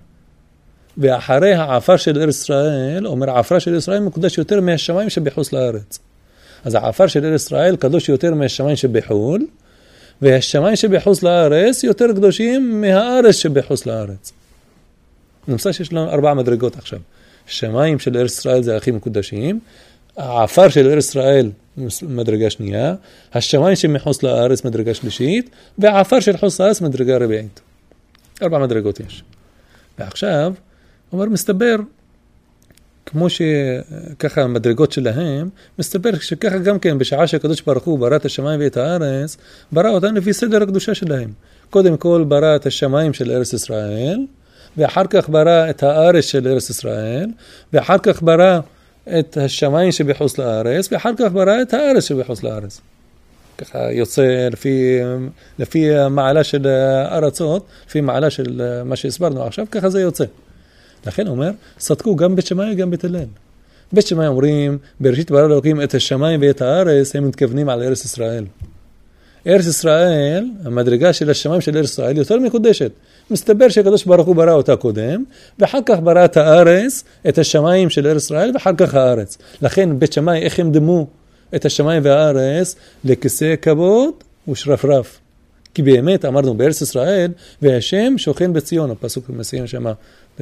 ואחרי העפר של ארץ ישראל, אומר העפר של ארץ ישראל מקודש יותר מהשמיים שבחוץ לארץ. אז העפר של ארץ ישראל קדוש יותר מהשמיים שבחול, והשמיים שבחוץ לארץ יותר קדושים מהארץ שבחוץ לארץ. נמצא שיש לנו ארבע מדרגות עכשיו. השמיים של ארץ ישראל זה הכי מקודשים, העפר של ארץ ישראל מדרגה שנייה, השמיים שמחוץ לארץ מדרגה שלישית, והעפר של חוץ לארץ מדרגה רביעית. ארבע מדרגות יש. ועכשיו, אומר, מסתבר, כמו שככה המדרגות שלהם, מסתבר שככה גם כן, בשעה שהקדוש ברוך הוא ברא את השמיים ואת הארץ, ברא אותם לפי סדר הקדושה שלהם. קודם כל ברא את השמיים של ארץ ישראל, ואחר כך ברא את הארץ של ארץ ישראל, ואחר כך ברא את השמיים שבחוץ לארץ, ואחר כך ברא את הארץ שבחוץ לארץ. ככה יוצא לפי, לפי המעלה של הארצות, לפי מעלה של מה שהסברנו עכשיו, ככה זה יוצא. לכן אומר, סדקו גם בית שמאי וגם בית הלל. בית שמאי אומרים, בראשית ברא אלוקים את השמיים ואת הארץ, הם מתכוונים על ארץ ישראל. ארץ ישראל, המדרגה של השמיים של ארץ ישראל, יותר מקודשת. מסתבר שהקדוש ברוך הוא ברא אותה קודם, ואחר כך ברא את הארץ, את השמיים של ארץ ישראל, ואחר כך הארץ. לכן בית שמאי, איך הם דמו את השמיים והארץ לכיסא כבוד ושרפרף. כי באמת אמרנו בארץ ישראל, והשם שוכן בציון, הפסוק מסיים שמה,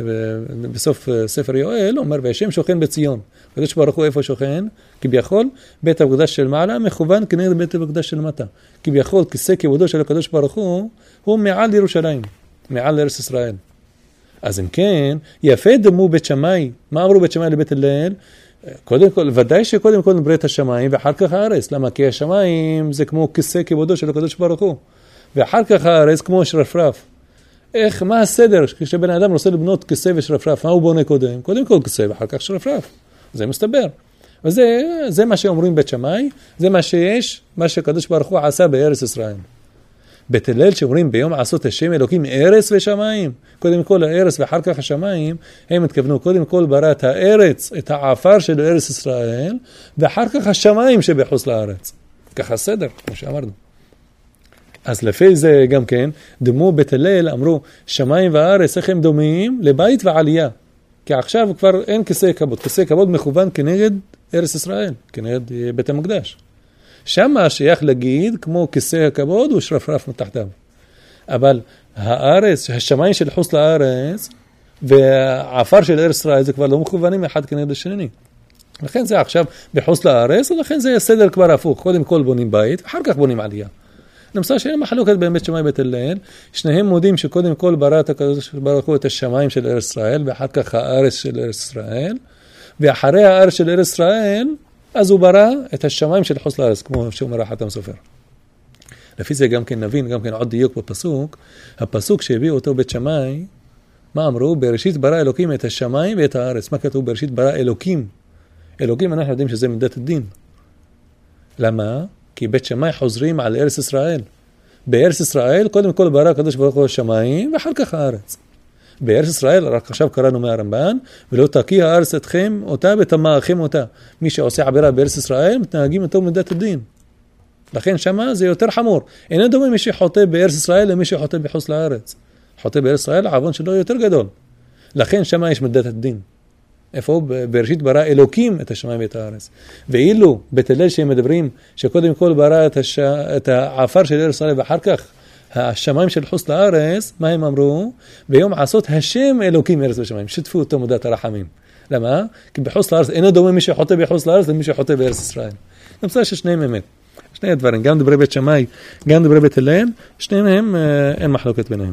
בסוף ספר יואל, אומר, והשם שוכן בציון. הקדוש ברוך הוא איפה שוכן? כביכול, בית המקדש של מעלה מכוון כנגד בית המקדש של מטה. כביכול, כיסא כבודו של הקדוש ברוך הוא, הוא מעל ירושלים, מעל ארץ ישראל. אז אם כן, יפה דמו בית שמאי. מה אמרו בית שמאי לבית הלל? קודם כל, ודאי שקודם כל נברא את השמיים, ואחר כך הארץ. למה? כי השמיים זה כמו כיסא כבודו של הקדוש ברוך הוא. ואחר כך הארץ כמו שרפרף. איך, מה הסדר? כשבן האדם רוצה לבנות כיסא ושרפרף, מה הוא בונה קודם? קודם כל כיסא ואחר כך שרפרף. זה מסתבר. וזה, זה מה שאומרים בית שמאי, זה מה שיש, מה שקדוש ברוך הוא עשה בארץ ישראל. בית הלל שאומרים ביום עשות השם אלוקים ארץ ושמיים, קודם כל הארץ ואחר כך השמיים, הם התכוונו קודם כל ברא את הארץ, את העפר של ארץ ישראל, ואחר כך השמיים שבחוץ לארץ. ככה סדר, כמו שאמרנו. אז לפי זה גם כן, דמו בית הלל, אמרו, שמיים וארץ, איך הם דומים? לבית ועלייה. כי עכשיו כבר אין כיסא כבוד. כיסא כבוד מכוון כנגד ארץ ישראל, כנגד בית המקדש. שמה שייך להגיד, כמו כיסא הכבוד, הוא שרפרף מתחתיו. אבל הארץ, השמיים של חוץ לארץ, והעפר של ארץ ישראל, זה כבר לא מכוונים אחד כנגד השני. לכן זה עכשיו בחוץ לארץ, ולכן זה סדר כבר הפוך. קודם כל בונים בית, ואחר כך בונים עלייה. נמצא שאין מחלוקת בין בית שמאי ובית הלל, שניהם מודים שקודם כל ברא את הקדוש ברוך הוא את השמיים של ארץ ישראל, ואחר כך הארץ של ארץ ישראל, ואחרי הארץ של ארץ ישראל, אז הוא ברא את השמיים של חוץ לארץ, כמו שאומר החתם סופר. לפי זה גם כן נבין, גם כן עוד דיוק בפסוק, הפסוק שהביא אותו בית שמאי, מה אמרו? בראשית ברא אלוקים את השמיים ואת הארץ. מה כתוב? בראשית ברא אלוקים. אלוקים אנחנו יודעים שזה מידת הדין. למה? כי בית שמאי חוזרים על ארץ ישראל. בארץ ישראל, קודם כל ברא הקדוש ברוך הוא השמיים, ואחר כך הארץ. בארץ ישראל, רק עכשיו קראנו מהרמב"ן, ולא תקיא הארץ אתכם אותה ותמאכם אותה. מי שעושה עבירה בארץ ישראל, מתנהגים אותו מידת הדין. לכן שמה זה יותר חמור. אינו דומה מי שחוטא בארץ ישראל למי שחוטא בחוץ לארץ. חוטא בארץ ישראל, העוון שלו יותר גדול. לכן שמה יש מידת הדין. איפה הוא? בראשית ברא אלוקים את השמיים ואת הארץ. ואילו בית הלל שהם מדברים שקודם כל ברא את, הש... את העפר של ארץ ישראל ואחר כך השמיים של חוץ לארץ, מה הם אמרו? ביום עשות השם אלוקים ארץ ושמיים. שתפו אותו מודת הרחמים. למה? כי בחוץ לארץ, אינו דומה מי שחוטא בחוץ לארץ למי שחוטא בארץ ישראל. נמצא ששניהם אמת. שני הדברים, גם דברי בית שמאי, גם דברי בית הלל, שניהם הם, אין מחלוקת ביניהם.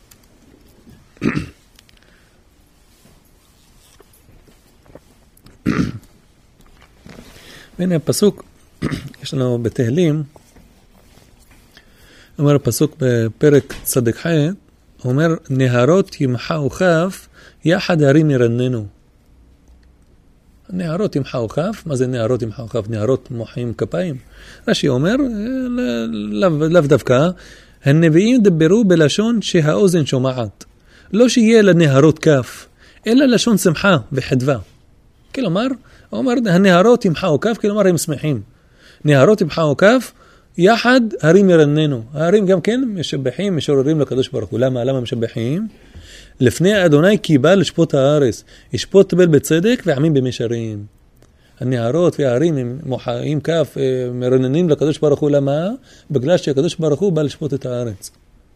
והנה הפסוק, יש לנו בתהילים, אומר הפסוק בפרק צדק ח', הוא אומר, נהרות ימחאו כף, יחד הרים ירננו. נהרות ימחאו כף, מה זה נהרות ימחאו כף? נהרות מוחאים כפיים. רש"י אומר, לאו לא דווקא, הנביאים דברו בלשון שהאוזן שומעת. לא שיהיה לנהרות כף, אלא לשון שמחה וחדווה. כלומר, הוא אומר, הנהרות ימחאו כף, כלומר הם שמחים. נהרות ימחאו כף, יחד הרים ירננו. ההרים גם כן משבחים, משוררים לקדוש ברוך הוא. למה? למה משבחים? לפני אדוני כי בא לשפוט הארץ. ישפוט בל בצדק ועמים במישרים. הנהרות וההרים הם מוחאים כף, מרננים לקדוש ברוך הוא. למה? בגלל שהקדוש ברוך הוא בא לשפוט את הארץ.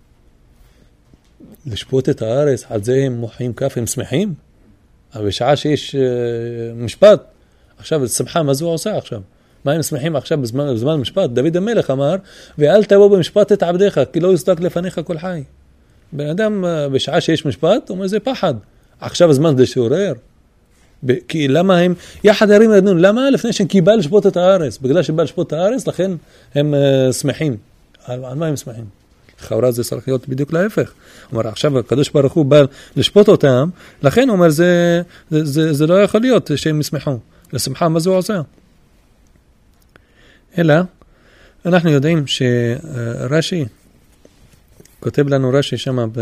לשפוט את הארץ, על זה הם מוחאים כף, הם שמחים. אבל בשעה שיש משפט, עכשיו שמחה, מה זו עושה עכשיו? מה הם שמחים עכשיו בזמן, בזמן משפט? דוד המלך אמר, ואל תבוא במשפט את עבדיך, כי לא יסתק לפניך כל חי. בן אדם בשעה שיש משפט, הוא אומר, זה פחד. עכשיו הזמן זה שעורר. כי למה הם, יחד הרים ירננו, למה? לפני שהם כי בא לשפוט את הארץ. בגלל שבא לשפוט את הארץ, לכן הם uh, שמחים. על, על מה הם שמחים? לכאורה זה צריך להיות בדיוק להפך. הוא אומר, עכשיו הקדוש ברוך הוא בא לשפוט אותם, לכן הוא אומר, זה, זה, זה, זה לא יכול להיות שהם ישמחו. לשמחה, מה זה הוא עושה? אלא, אנחנו יודעים שרש"י, כותב לנו רש"י שמה ב,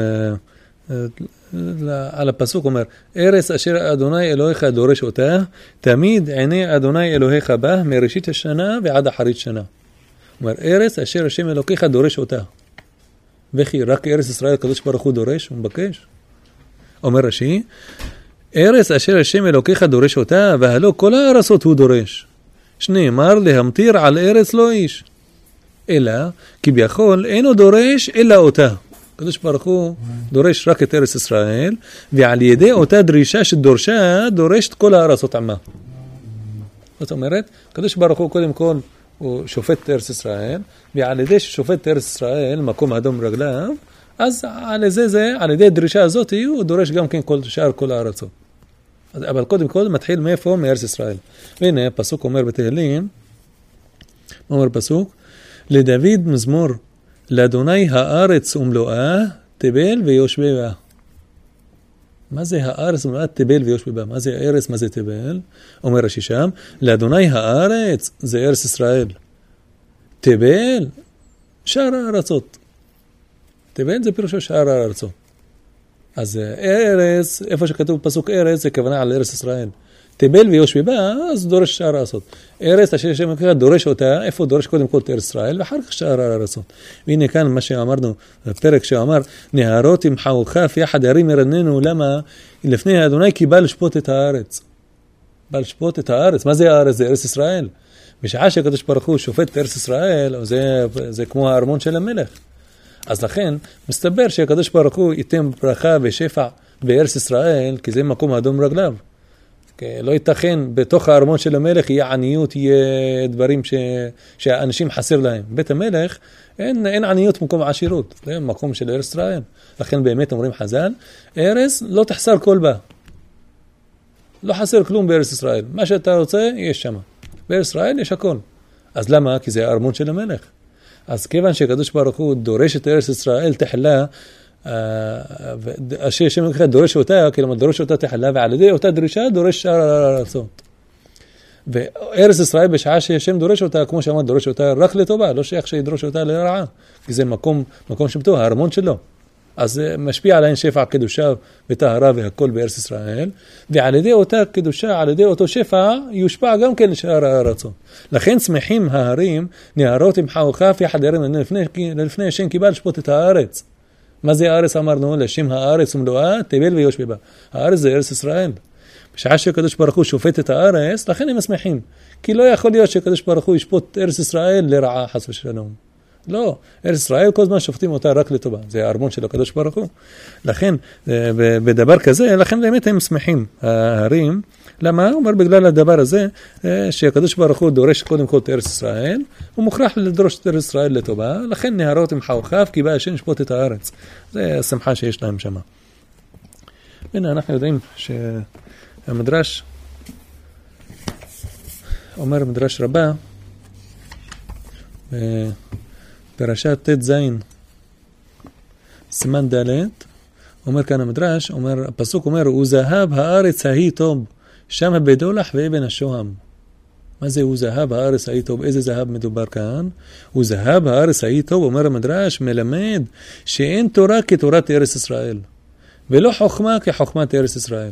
על הפסוק, אומר, ארץ אשר אדוני אלוהיך דורש אותה, תמיד עיני אדוני אלוהיך בה, מראשית השנה ועד אחרית שנה. אומר, ארץ אשר השם אלוהיך דורש אותה. וכי רק ארץ ישראל הקדוש ברוך הוא דורש, הוא מבקש. אומר רש"י, ארץ אשר השם אלוהיך דורש אותה, והלא כל הארצות הוא דורש. שנאמר להמטיר על ארץ לא איש. אלא, כביכול, אינו דורש אלא אותה. הקדוש ברוך הוא דורש רק את ארץ ישראל, ועל ידי אותה דרישה שדורשה, דורשת כל הארצות עמה. זאת אומרת, הקדוש ברוך הוא קודם כל, הוא שופט את ארץ ישראל, ועל ידי ששופט את ארץ ישראל, מקום אדום רגליו, אז על ידי זה, על ידי הדרישה הזאת, הוא דורש גם כן כל שאר כל הארצות. אבל קודם כל מתחיל מאיפה? מארץ ישראל. והנה, הפסוק אומר בתהילים, אומר פסוק, לדוד מזמור, לאדוני הארץ ומלואה, תבל ויושבי בה. מה זה הארץ ומלואה? תבל ויושבי בה. מה זה הארץ? מה זה תבל? אומר רש"י שם, לאדוני הארץ זה ארץ ישראל. תבל, שאר הארצות. תבל זה פירושו שאר הארצות. אז ארץ, איפה שכתוב פסוק ארץ, זה כוונה על ארץ ישראל. תבל ויושבי בה, אז דורש שאר הארצות. ארץ, אשר השם אלוהיך דורש אותה, איפה דורש קודם כל את ארץ ישראל, ואחר כך שאר הארצות. והנה כאן מה שאמרנו, בפרק שאמר, נהרות ימחאו כף יחד הרים ירננו, למה? לפני אדוני כי בא לשפוט את הארץ. בא לשפוט את הארץ. מה זה הארץ? זה ארץ ישראל. בשעה שהקדוש ברוך הוא שופט את ארץ ישראל, זה, זה כמו הארמון של המלך. אז לכן, מסתבר שהקדוש ברוך הוא ייתן ברכה ושפע בארץ ישראל, כי זה מקום אדום רגליו. לא ייתכן, בתוך הארמון של המלך יהיה עניות, יהיה דברים ש... שהאנשים חסר להם. בית המלך, אין, אין עניות במקום עשירות, זה מקום של ארץ ישראל. לכן באמת אומרים חז"ל, ארץ לא תחסר כל בה. לא חסר כלום בארץ ישראל. מה שאתה רוצה, יש שם. בארץ ישראל יש הכל. אז למה? כי זה הארמון של המלך. אז כיוון שהקדוש ברוך הוא דורש את ארץ ישראל תחלה, אשר השם אלוהיך דורש אותה, כלומר דורש אותה תחלה, ועל ידי אותה דרישה דורש שאר הארצות. וארץ ישראל בשעה שהשם דורש אותה, כמו שאמר, דורש אותה רק לטובה, לא שייך שידרוש אותה לרעה, כי זה מקום, מקום שבטו, הארמון שלו. אז זה משפיע עליהם שפע קדושה וטהרה והכל בארץ ישראל, ועל ידי אותה קדושה, על ידי אותו שפע, יושפע גם כן לשאר הארצות. לכן שמחים ההרים, נהרות ימחאו כף יחד הרים, לפני, לפני השם קיבל לשפוט את הארץ. מה זה הארץ? אמרנו, לשם הארץ ומלואה, תבל ויושבי בה. הארץ זה ארץ ישראל. בשעה שהקדוש ברוך הוא שופט את הארץ, לכן הם שמחים. כי לא יכול להיות שהקדוש ברוך הוא ישפוט ארץ ישראל לרעה חס ושלום. לא, ארץ ישראל כל זמן שופטים אותה רק לטובה, זה הארמון של הקדוש ברוך הוא. לכן, בדבר כזה, לכן באמת הם שמחים, ההרים. למה? הוא אומר בגלל הדבר הזה, שהקדוש ברוך הוא דורש קודם כל את ארץ ישראל, הוא מוכרח לדרוש את ארץ ישראל לטובה, לכן נהרות עם חרחיו, כי בא השם לשפוט את הארץ. זה השמחה שיש להם שמה. הנה, אנחנו יודעים שהמדרש, אומר מדרש רבה, פרשת תת זין, סימן ד', אומר כאן המדרש, אומר, הפסוק אומר, וזהב הארץ ההיא טוב, שם בדולח ואבן השוהם. מה זה וזהב הארץ ההיא טוב? איזה זהב מדובר כאן? וזהב הארץ ההיא טוב, אומר המדרש, מלמד שאין תורה כתורת ארץ ישראל, ולא חוכמה כחוכמת ארץ ישראל.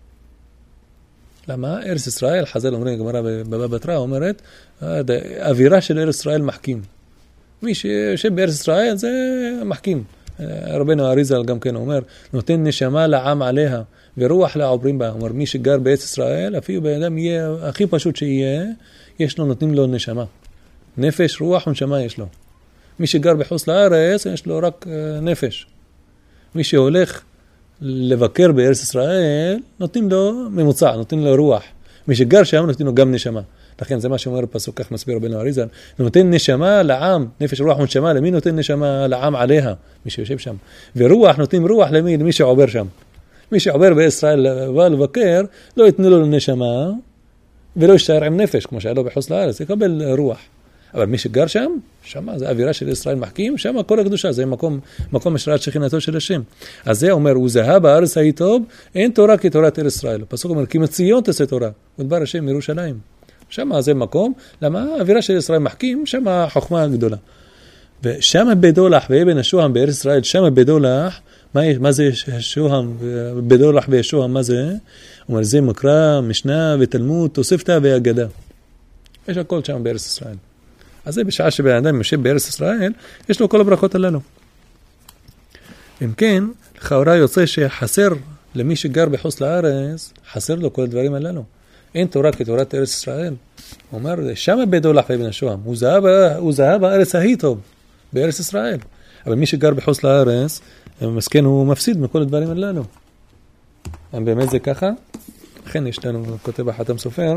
למה? ארץ ישראל, חז"ל אומרים, גמרא בבבא בתרא אומרת, אווירה של ארץ ישראל מחכים. מי שיושב בארץ ישראל זה מחכים. רבנו אריזל גם כן אומר, נותן נשמה לעם עליה, ורוח לעוברים בה. אומר, מי שגר בארץ ישראל, אפילו באדם יהיה הכי פשוט שיהיה, יש לו, נותנים לו נשמה. נפש, רוח ונשמה יש לו. מי שגר בחוץ לארץ, יש לו רק נפש. מי שהולך לבקר בארץ ישראל, נותנים לו ממוצע, נותנים לו רוח. מי שגר שם, נותנים לו גם נשמה. לכן זה מה שאומר הפסוק, כך מסביר רבנו אריזל, נותן נשמה לעם, נפש רוח ונשמה, למי נותן נשמה לעם עליה? מי שיושב שם. ורוח, נותנים רוח למי? למי שעובר שם. מי שעובר בישראל בא לבקר, לא יתנו לו נשמה, ולא ישתאר עם נפש, כמו שהיה לו בחוץ לארץ, יקבל רוח. אבל מי שגר שם, שם זה האווירה של ישראל מחכים, שם כל הקדושה, זה מקום, מקום השראת שכינתו של השם. אז זה אומר, וזהב בארץ ההיא טוב, אין תורה כתורת ארץ ישראל. הפסוק אומר, כי מציון תעשה תורה, ודבר השם מירושלים. שם זה מקום, למה האווירה של ישראל מחכים, שם החוכמה הגדולה. ושם בדולח ואבן השוהם בארץ ישראל, שם בדולח, מה, מה זה שוהם, בדולח ושוהם, מה זה? אומר, זה מקרא, משנה ותלמוד, תוספתא והגדה. יש הכל שם בארץ ישראל. אז זה בשעה שבן אדם יושב בארץ ישראל, יש לו כל הברכות הללו. אם כן, לכאורה יוצא שחסר למי שגר בחוץ לארץ, חסר לו כל הדברים הללו. אין תורה כתורת ארץ ישראל. הוא אומר, שם בדולח ואבן השוהם, הוא זהב, הוא זהב בארץ ההיא טוב, בארץ ישראל. אבל מי שגר בחוץ לארץ, מסכן הוא מפסיד מכל הדברים הללו. אם באמת זה ככה, לכן יש לנו, כותב החתם סופר,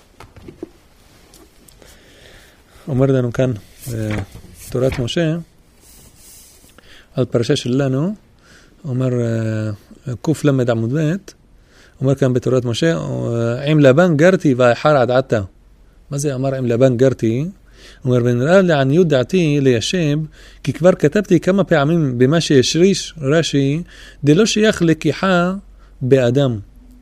אומר לנו כאן, תורת משה, על פרשה שלנו, אומר, קוף למד עמוד בית, אומר כאן בתורת משה, עם לבן גרתי והאחר עד עתה. מה זה אמר עם לבן גרתי? אומר, ונראה לעניות דעתי ליישב, כי כבר כתבתי כמה פעמים במה שישריש רש"י, דלא שייך לקיחה באדם,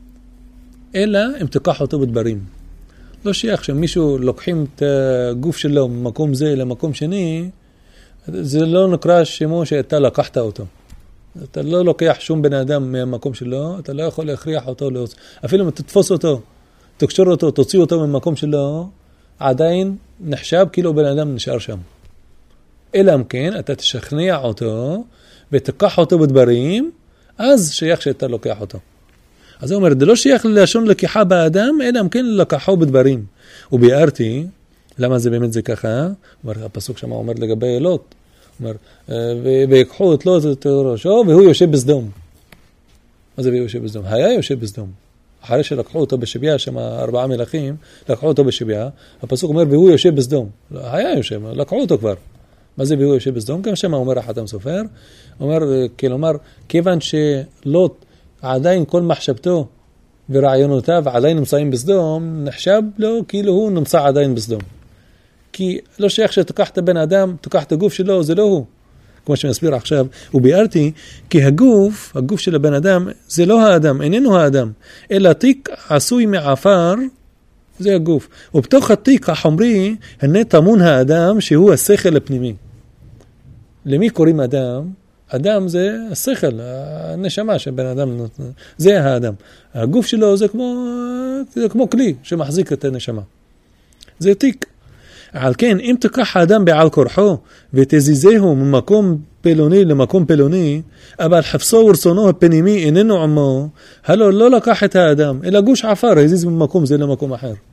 אלא אם תיקח אותו בדברים. לא שייך שמישהו לוקחים את הגוף שלו ממקום זה למקום שני, זה לא נקרא שמו שאתה לקחת אותו. אתה לא לוקח שום בן אדם מהמקום שלו, אתה לא יכול להכריח אותו, אפילו אם תתפוס אותו, תקשור אותו, תוציא אותו ממקום שלו, עדיין נחשב כאילו בן אדם נשאר שם. אלא אם כן, אתה תשכנע אותו, ותקח אותו בדברים, אז שייך שאתה לוקח אותו. אז הוא אומר, זה לא שייך ללשון לקיחה באדם, אלא אם כן לקחו בדברים. וביארתי, למה זה באמת זה ככה? הפסוק שם אומר לגבי לוט, אומר, ויקחו את לוט את ראשו, והוא יושב בסדום. מה זה והוא יושב בסדום? היה יושב בסדום. אחרי שלקחו אותו בשביעה, שם ארבעה מלכים, לקחו אותו בשביעה, הפסוק אומר, והוא יושב בסדום. היה יושב, לקחו אותו כבר. מה זה והוא יושב בסדום? גם שם אומר החתם סופר, אומר, כלומר, כיוון שלוט עדיין כל מחשבתו ורעיונותיו עדיין נמצאים בסדום, נחשב לו כאילו הוא נמצא עדיין בסדום. כי לא שייך שתקח את הבן אדם, תקח את הגוף שלו, זה לא הוא. כמו שמסביר עכשיו, וביארתי, כי הגוף, הגוף של הבן אדם, זה לא האדם, איננו האדם, אלא תיק עשוי מעפר, זה הגוף. ובתוך התיק החומרי, הנה טמון האדם שהוא השכל הפנימי. למי קוראים אדם? אדם זה השכל, הנשמה של בן אדם, זה האדם. הגוף שלו זה כמו, זה כמו כלי שמחזיק את הנשמה. זה תיק. על כן, אם תיקח האדם בעל כורחו ותזיזהו ממקום פלוני למקום פלוני, אבל חפשו ורצונו הפנימי איננו עמו, הלא לא לקח את האדם, אלא גוש עפר, הזיז ממקום זה למקום אחר.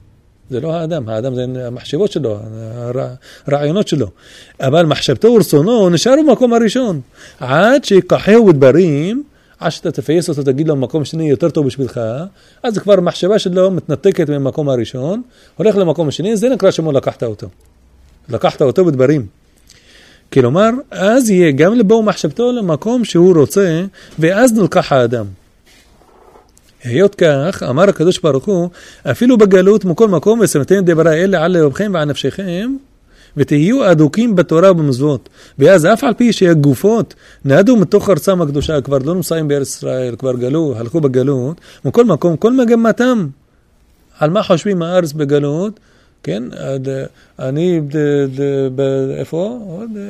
זה לא האדם, האדם זה המחשבות שלו, הרעיונות שלו. אבל מחשבתו ורצונו נשאר במקום הראשון. עד שיקחהו בדברים, עד שאתה תפייס אותו, תגיד לו מקום שני יותר טוב בשבילך, אז כבר המחשבה שלו מתנתקת ממקום הראשון, הולך למקום השני, זה נקרא שמו לקחת אותו. לקחת אותו בדברים. כלומר, אז יהיה גם לבוא מחשבתו למקום שהוא רוצה, ואז נלקח האדם. היות כך, אמר הקדוש ברוך הוא, אפילו בגלות מכל מקום, ושמתם דברי אלה על לבכם ועל נפשכם, ותהיו אדוקים בתורה ובמצוות. ואז אף על פי שהגופות נעדו מתוך ארצם הקדושה, כבר לא נמצאים בארץ ישראל, כבר גלו, הלכו בגלות, מכל מקום, כל מגמתם, על מה חושבים הארץ בגלות, כן, אני, איפה?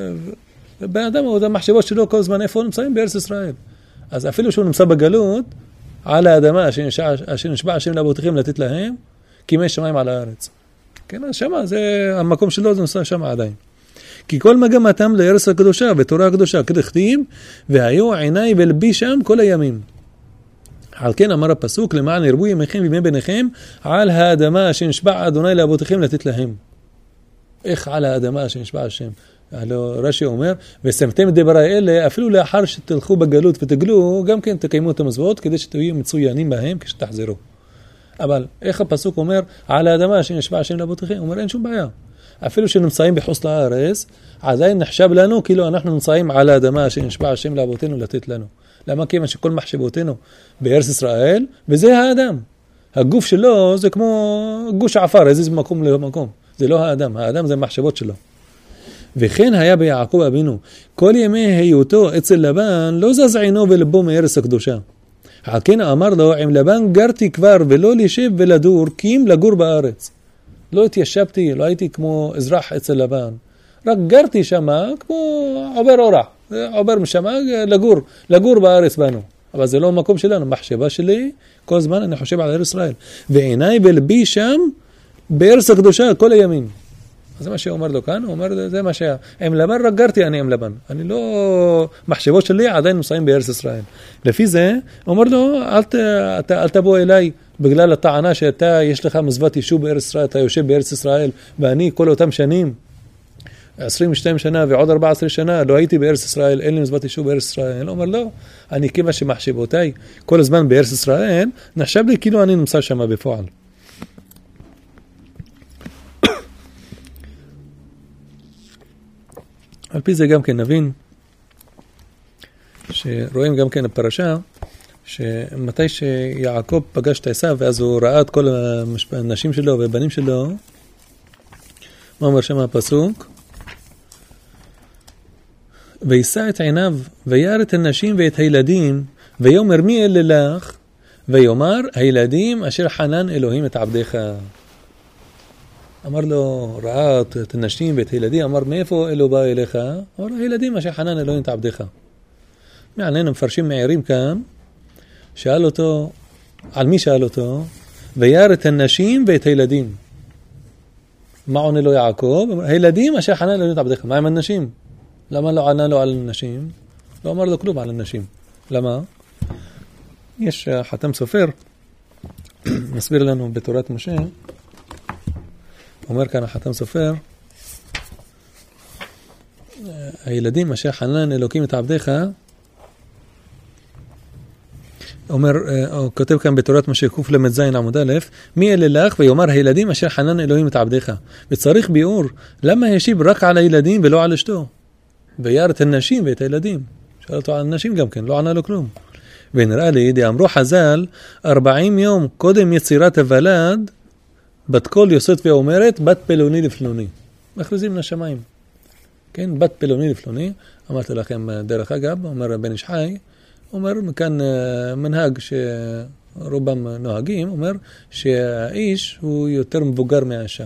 בן אדם, עוד המחשבות שלו כל זמן, איפה נמצאים בארץ ישראל. אז אפילו שהוא נמצא בגלות, על האדמה אשר נשבע השם לאבותיכם לתת להם, כימי שמיים על הארץ. כן, אז שמה, זה, המקום שלו זה נמצא שמה עדיין. כי כל מגמתם לארץ הקדושה, ותורה הקדושה, כדכתיב, והיו עיניי ולבי שם כל הימים. על כן אמר הפסוק, למען ירבו ימיכם וימי בניכם, על האדמה אשר נשבע אדוני לאבותיכם לתת להם. איך על האדמה אשר נשבע השם? הלא רש"י אומר, ושמתם את דברי אלה, אפילו לאחר שתלכו בגלות ותגלו, גם כן תקיימו את המצוות, כדי שתהיו מצוינים בהם כשתחזרו. אבל איך הפסוק אומר, על האדמה אשר נשבע השם לאבותיכם? הוא אומר, אין שום בעיה. אפילו שנמצאים בחוץ לארץ, עדיין נחשב לנו, כאילו אנחנו נמצאים על האדמה אשר נשבע השם לאבותינו לתת לנו. למה? כיוון שכל מחשבותינו בארץ ישראל, וזה האדם. הגוף שלו זה כמו גוש עפר, איזה מקום למקום. זה לא האדם, האדם זה המחשבות שלו. וכן היה ביעקב אבינו, כל ימי היותו אצל לבן, לא זז עינו ולבו מארץ הקדושה. על כן אמר לו, עם לבן גרתי כבר ולא לשב ולדור, כי אם לגור בארץ. לא התיישבתי, לא הייתי כמו אזרח אצל לבן. רק גרתי שמה כמו עובר אורח. עובר משמה לגור, לגור בארץ בנו. אבל זה לא מקום שלנו, מחשבה שלי, כל זמן אני חושב על ארץ ישראל. ועיניי ולבי שם, בארץ הקדושה כל הימים. אז זה מה שהוא אומר לו כאן, הוא אומר, זה מה שהיה. עם לבן רק גרתי, אני עם לבן. אני לא, מחשבות שלי עדיין נוסעים בארץ ישראל. לפי זה, הוא אומר לו, אל, ת, אל, אל תבוא אליי, בגלל הטענה שאתה, יש לך מזוות יישוב בארץ ישראל, אתה יושב בארץ ישראל, ואני כל אותם שנים, עשרים ושתיים שנה ועוד ארבע עשרה שנה, לא הייתי בארץ ישראל, אין לי מזוות יישוב בארץ ישראל. הוא אומר, לא, אני כיוון שמחשבותיי כל הזמן בארץ ישראל, נחשב לי כאילו אני נמצא שם בפועל. על פי זה גם כן נבין, שרואים גם כן הפרשה, שמתי שיעקב פגש את עשיו, ואז הוא ראה את כל הנשים שלו והבנים שלו, מה אומר שם הפסוק? וישא את עיניו, וירא את הנשים ואת הילדים, ויאמר מי אלה לך? ויאמר, הילדים אשר חנן אלוהים את עבדיך. אמר לו, ראה את הנשים ואת הילדים, אמר, מאיפה אלו בא אליך? אמר, הילדים אשר חנן אלוהים את עבדיך. מעניין, המפרשים מעירים כאן, שאל אותו, על מי שאל אותו? וירא את הנשים ואת הילדים. מה עונה לו יעקב? הילדים אשר חנן אלוהים את עבדיך. מה עם הנשים? למה לא ענה לו על הנשים? לא אמר לו כלום על הנשים. למה? יש חתם סופר, מסביר לנו בתורת משה, אומר כאן החתם סופר, הילדים אשר חנן אלוקים את עבדיך, אומר, הוא כותב כאן בתורת משה קוף למד זין עמוד א', מי אלה לך? ויאמר הילדים אשר חנן אלוהים את עבדיך. וצריך ביאור, למה השיב רק על הילדים ולא על אשתו? וירא את הנשים ואת הילדים. שאל אותו על הנשים גם כן, לא ענה לו כלום. ונראה לי, דאמרו חז"ל, ארבעים יום קודם יצירת הוולד, בת קול יוסת ואומרת, בת פלוני לפלוני. מכריזים לשמיים. כן, בת פלוני לפלוני. אמרתי לכם דרך אגב, אומר בן איש חי, אומר מכאן מנהג שרובם נוהגים, אומר שהאיש הוא יותר מבוגר מהאישה.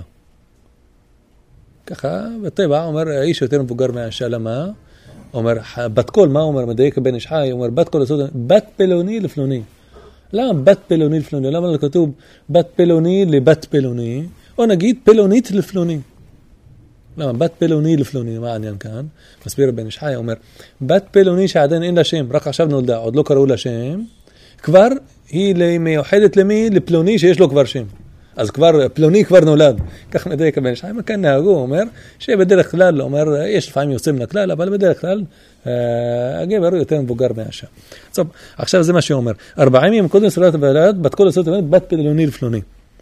ככה, בטבע, אומר האיש יותר מבוגר מהאישה, למה? אומר, בת קול, מה אומר? מדייק בן איש חי, אומר, בת קול יוסת, בת פלוני לפלוני. למה בת פלוני לפלוני? למה לא כתוב בת פלוני לבת פלוני? או נגיד פלונית לפלוני. למה? בת פלוני לפלוני, מה העניין כאן? מסביר בן איש חי, אומר, בת פלוני שעדיין אין לה שם, רק עכשיו נולדה, עוד לא קראו לה שם, כבר היא מיוחדת למי? לפלוני שיש לו כבר שם. אז כבר, פלוני כבר נולד. כך מדייק הבן שחיים, כאן נהגו, הוא אומר, שבדרך כלל, הוא אומר, יש לפעמים יוצאים לכלל, אבל בדרך כלל, הגבר הוא יותר מבוגר מהאישה. טוב, עכשיו זה מה שהוא אומר. ארבעים ימים קודם סעודת הוולד, בת כל הסעודת הוולד, בת פלוני לפלוני.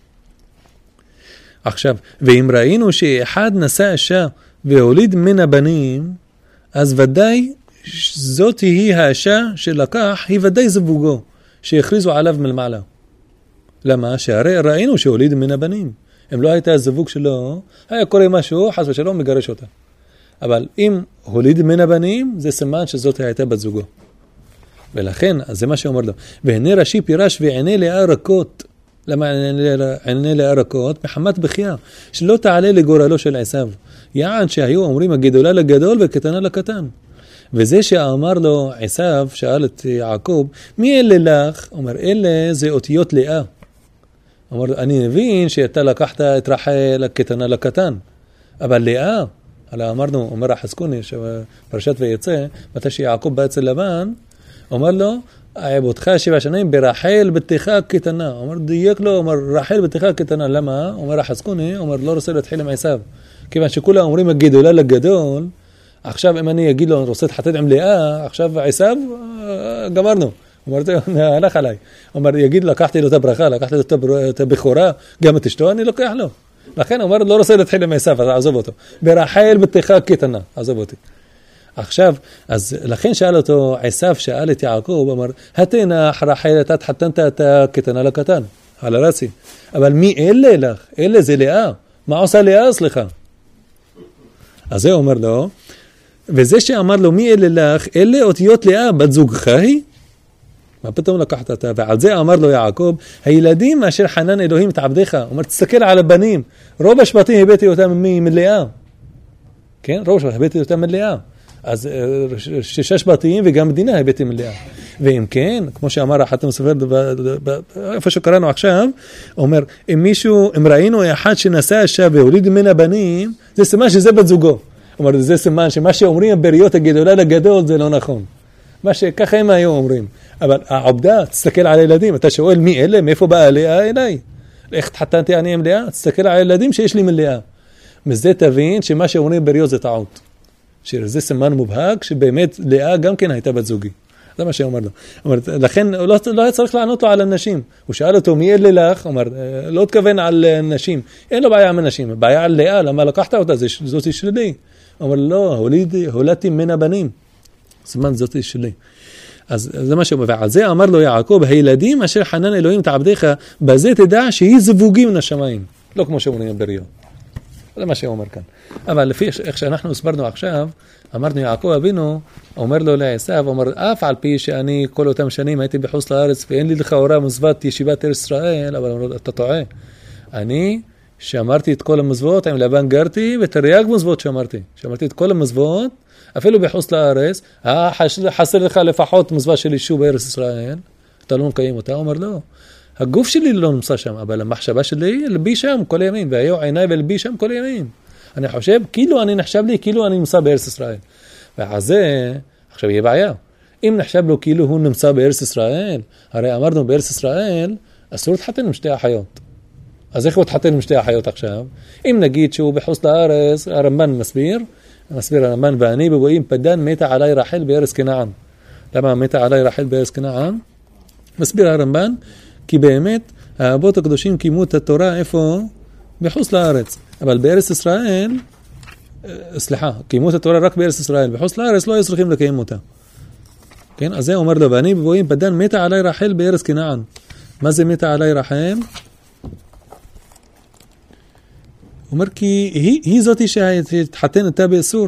עכשיו, ואם ראינו שאחד נשא אישה והוליד מן הבנים, אז ודאי זאת היא האישה שלקח, היא ודאי זבוגו, שהכריזו עליו מלמעלה. למה? שהרי ראינו שהוליד מן הבנים. אם לא הייתה הזבוג שלו, היה קורא משהו, חס ושלום, מגרש אותה. אבל אם הוליד מן הבנים, זה סימן שזאת הייתה בת זוגו. ולכן, אז זה מה שאומר לו. והנה רש"י פירש ועיני לאה רכות. למה עיני לאה רכות? מחמת בחייה, שלא תעלה לגורלו של עשיו. יען שהיו אומרים הגדולה לגדול וקטנה לקטן. וזה שאמר לו עשיו, שאל את יעקב, מי אלה לך? אומר, אלה זה אותיות לאה. אומר, אני מבין שאתה לקחת את רחל הקטנה לקטן, אבל לאה, עלה אמרנו, אומר החזקוני, שפרשת ויצא, מתי שיעקב בא אצל לבן, אומר לו, עבודך שבע שנים ברחל בתך קטנה. אומר, דייק לו, אומר, רחל בתך קטנה. למה? אומר החזקוני, אומר, לא רוצה להתחיל עם עשיו. כיוון שכולם אומרים הגדולה לגדול, עכשיו אם אני אגיד לו, אני רוצה להתחתן עם לאה, עכשיו עשיו, גמרנו. אומר, הלך עליי. אומר, יגיד, לקחתי לו את הברכה, לקחתי לו את הבכורה, גם את אשתו, אני לוקח לו. לכן אומר, לא רוצה להתחיל עם עשיו, אז עזוב אותו. ברחל בתך קטנה, עזוב אותי. עכשיו, אז לכן שאל אותו עשיו, שאל את יעקב, אמר, התנח רחל, אתה תחתנת את הקטנה לקטן, על הרצי. אבל מי אלה לך? אלה זה לאה. מה עושה לאה? סליחה. אז זה אומר לו, וזה שאמר לו, מי אלה לך? אלה אותיות לאה, בת זוגך היא? מה פתאום לקחת אותה? ועל זה אמר לו יעקב, הילדים אשר חנן אלוהים את עבדיך. הוא אומר, תסתכל על הבנים. רוב השבטים הבאתי אותם מלאה. כן? רוב השבטים הבאתי אותם מלאה. אז שישה שבטים וגם מדינה הבאתי מלאה. ואם כן, כמו שאמר החתם סופר, איפה שקראנו עכשיו, אומר, אם מישהו, אם ראינו אחד שנשא אישה והוליד מן הבנים, זה סימן שזה בת זוגו. אומר, זה סימן שמה שאומרים בריות הגדולה לגדול זה לא נכון. מה שככה הם היו אומרים. אבל העובדה, תסתכל על הילדים, אתה שואל מי אלה, מאיפה באה לאה אליי? איך תחתנתי אני עם לאה? תסתכל על הילדים שיש לי מלאה. מזה תבין שמה שאומרים בריות זה טעות. שזה סימן מובהק שבאמת לאה גם כן הייתה בת זוגי. זה מה שאומר לו. אומר, לכן לא, לא היה צריך לענות לו על הנשים. הוא שאל אותו מי אלה לך? אומר, לא תכוון על נשים. אין לו בעיה עם הנשים. בעיה על לאה, למה לקחת אותה? זאת שלי. אומר, לא, הוליד, הולדתי מן הבנים. סימן זאת שלי. אז זה מה שאומר. ועל זה אמר לו יעקב, הילדים אשר חנן אלוהים את עבדיך, בזה תדע שהיא זבוגים מן השמיים. לא כמו שאומרים בריות. זה מה שאומר כאן. אבל לפי איך שאנחנו הסברנו עכשיו, אמרנו יעקב אבינו, אומר לו לעשיו, אומר, אף על פי שאני כל אותם שנים הייתי בחוץ לארץ, ואין לי לכאורה מצוות ישיבת ארץ ישראל, אבל אומר, אתה טועה. אני שמרתי את כל המצוות, עם לבן גרתי, ותרי"ג מצוות שמרתי. שמרתי את כל המצוות, אפילו בחוץ לארץ, חסר לך לפחות מצווה של יישוב בארץ ישראל, אתה לא מקיים אותה, אומר לא. הגוף שלי לא נמצא שם, אבל המחשבה שלי, לבי שם כל ימים, והיו עיניי ולבי שם כל ימים. אני חושב, כאילו אני נחשב לי, כאילו אני נמצא בארץ ישראל. ועל זה, עכשיו יהיה בעיה. אם נחשב לו כאילו הוא נמצא בארץ ישראל, הרי אמרנו בארץ ישראל, אסור להתחתן עם שתי אחיות. אז איך הוא תחתן עם שתי אחיות עכשיו? אם נגיד שהוא בחוץ לארץ, הרמב"ן מסביר, מסביר הרמב"ן, ואני בבואים פדן מתה עלי רחל בארץ כנען. למה מתה עלי רחל בארץ כנען? מסביר הרמב"ן, כי באמת האבות הקדושים קיימו את התורה איפה? בחוץ לארץ. אבל בארץ ישראל, סליחה, קיימו את התורה רק בארץ ישראל. בחוץ לארץ לא היו צריכים לקיים אותה. כן? אז זה אומר לו, ואני בבואים פדן מתה עלי רחל בארץ כנען. מה זה מתה עלי רחל? אומר כי היא, היא זאתי שהתחתן אותה באסור.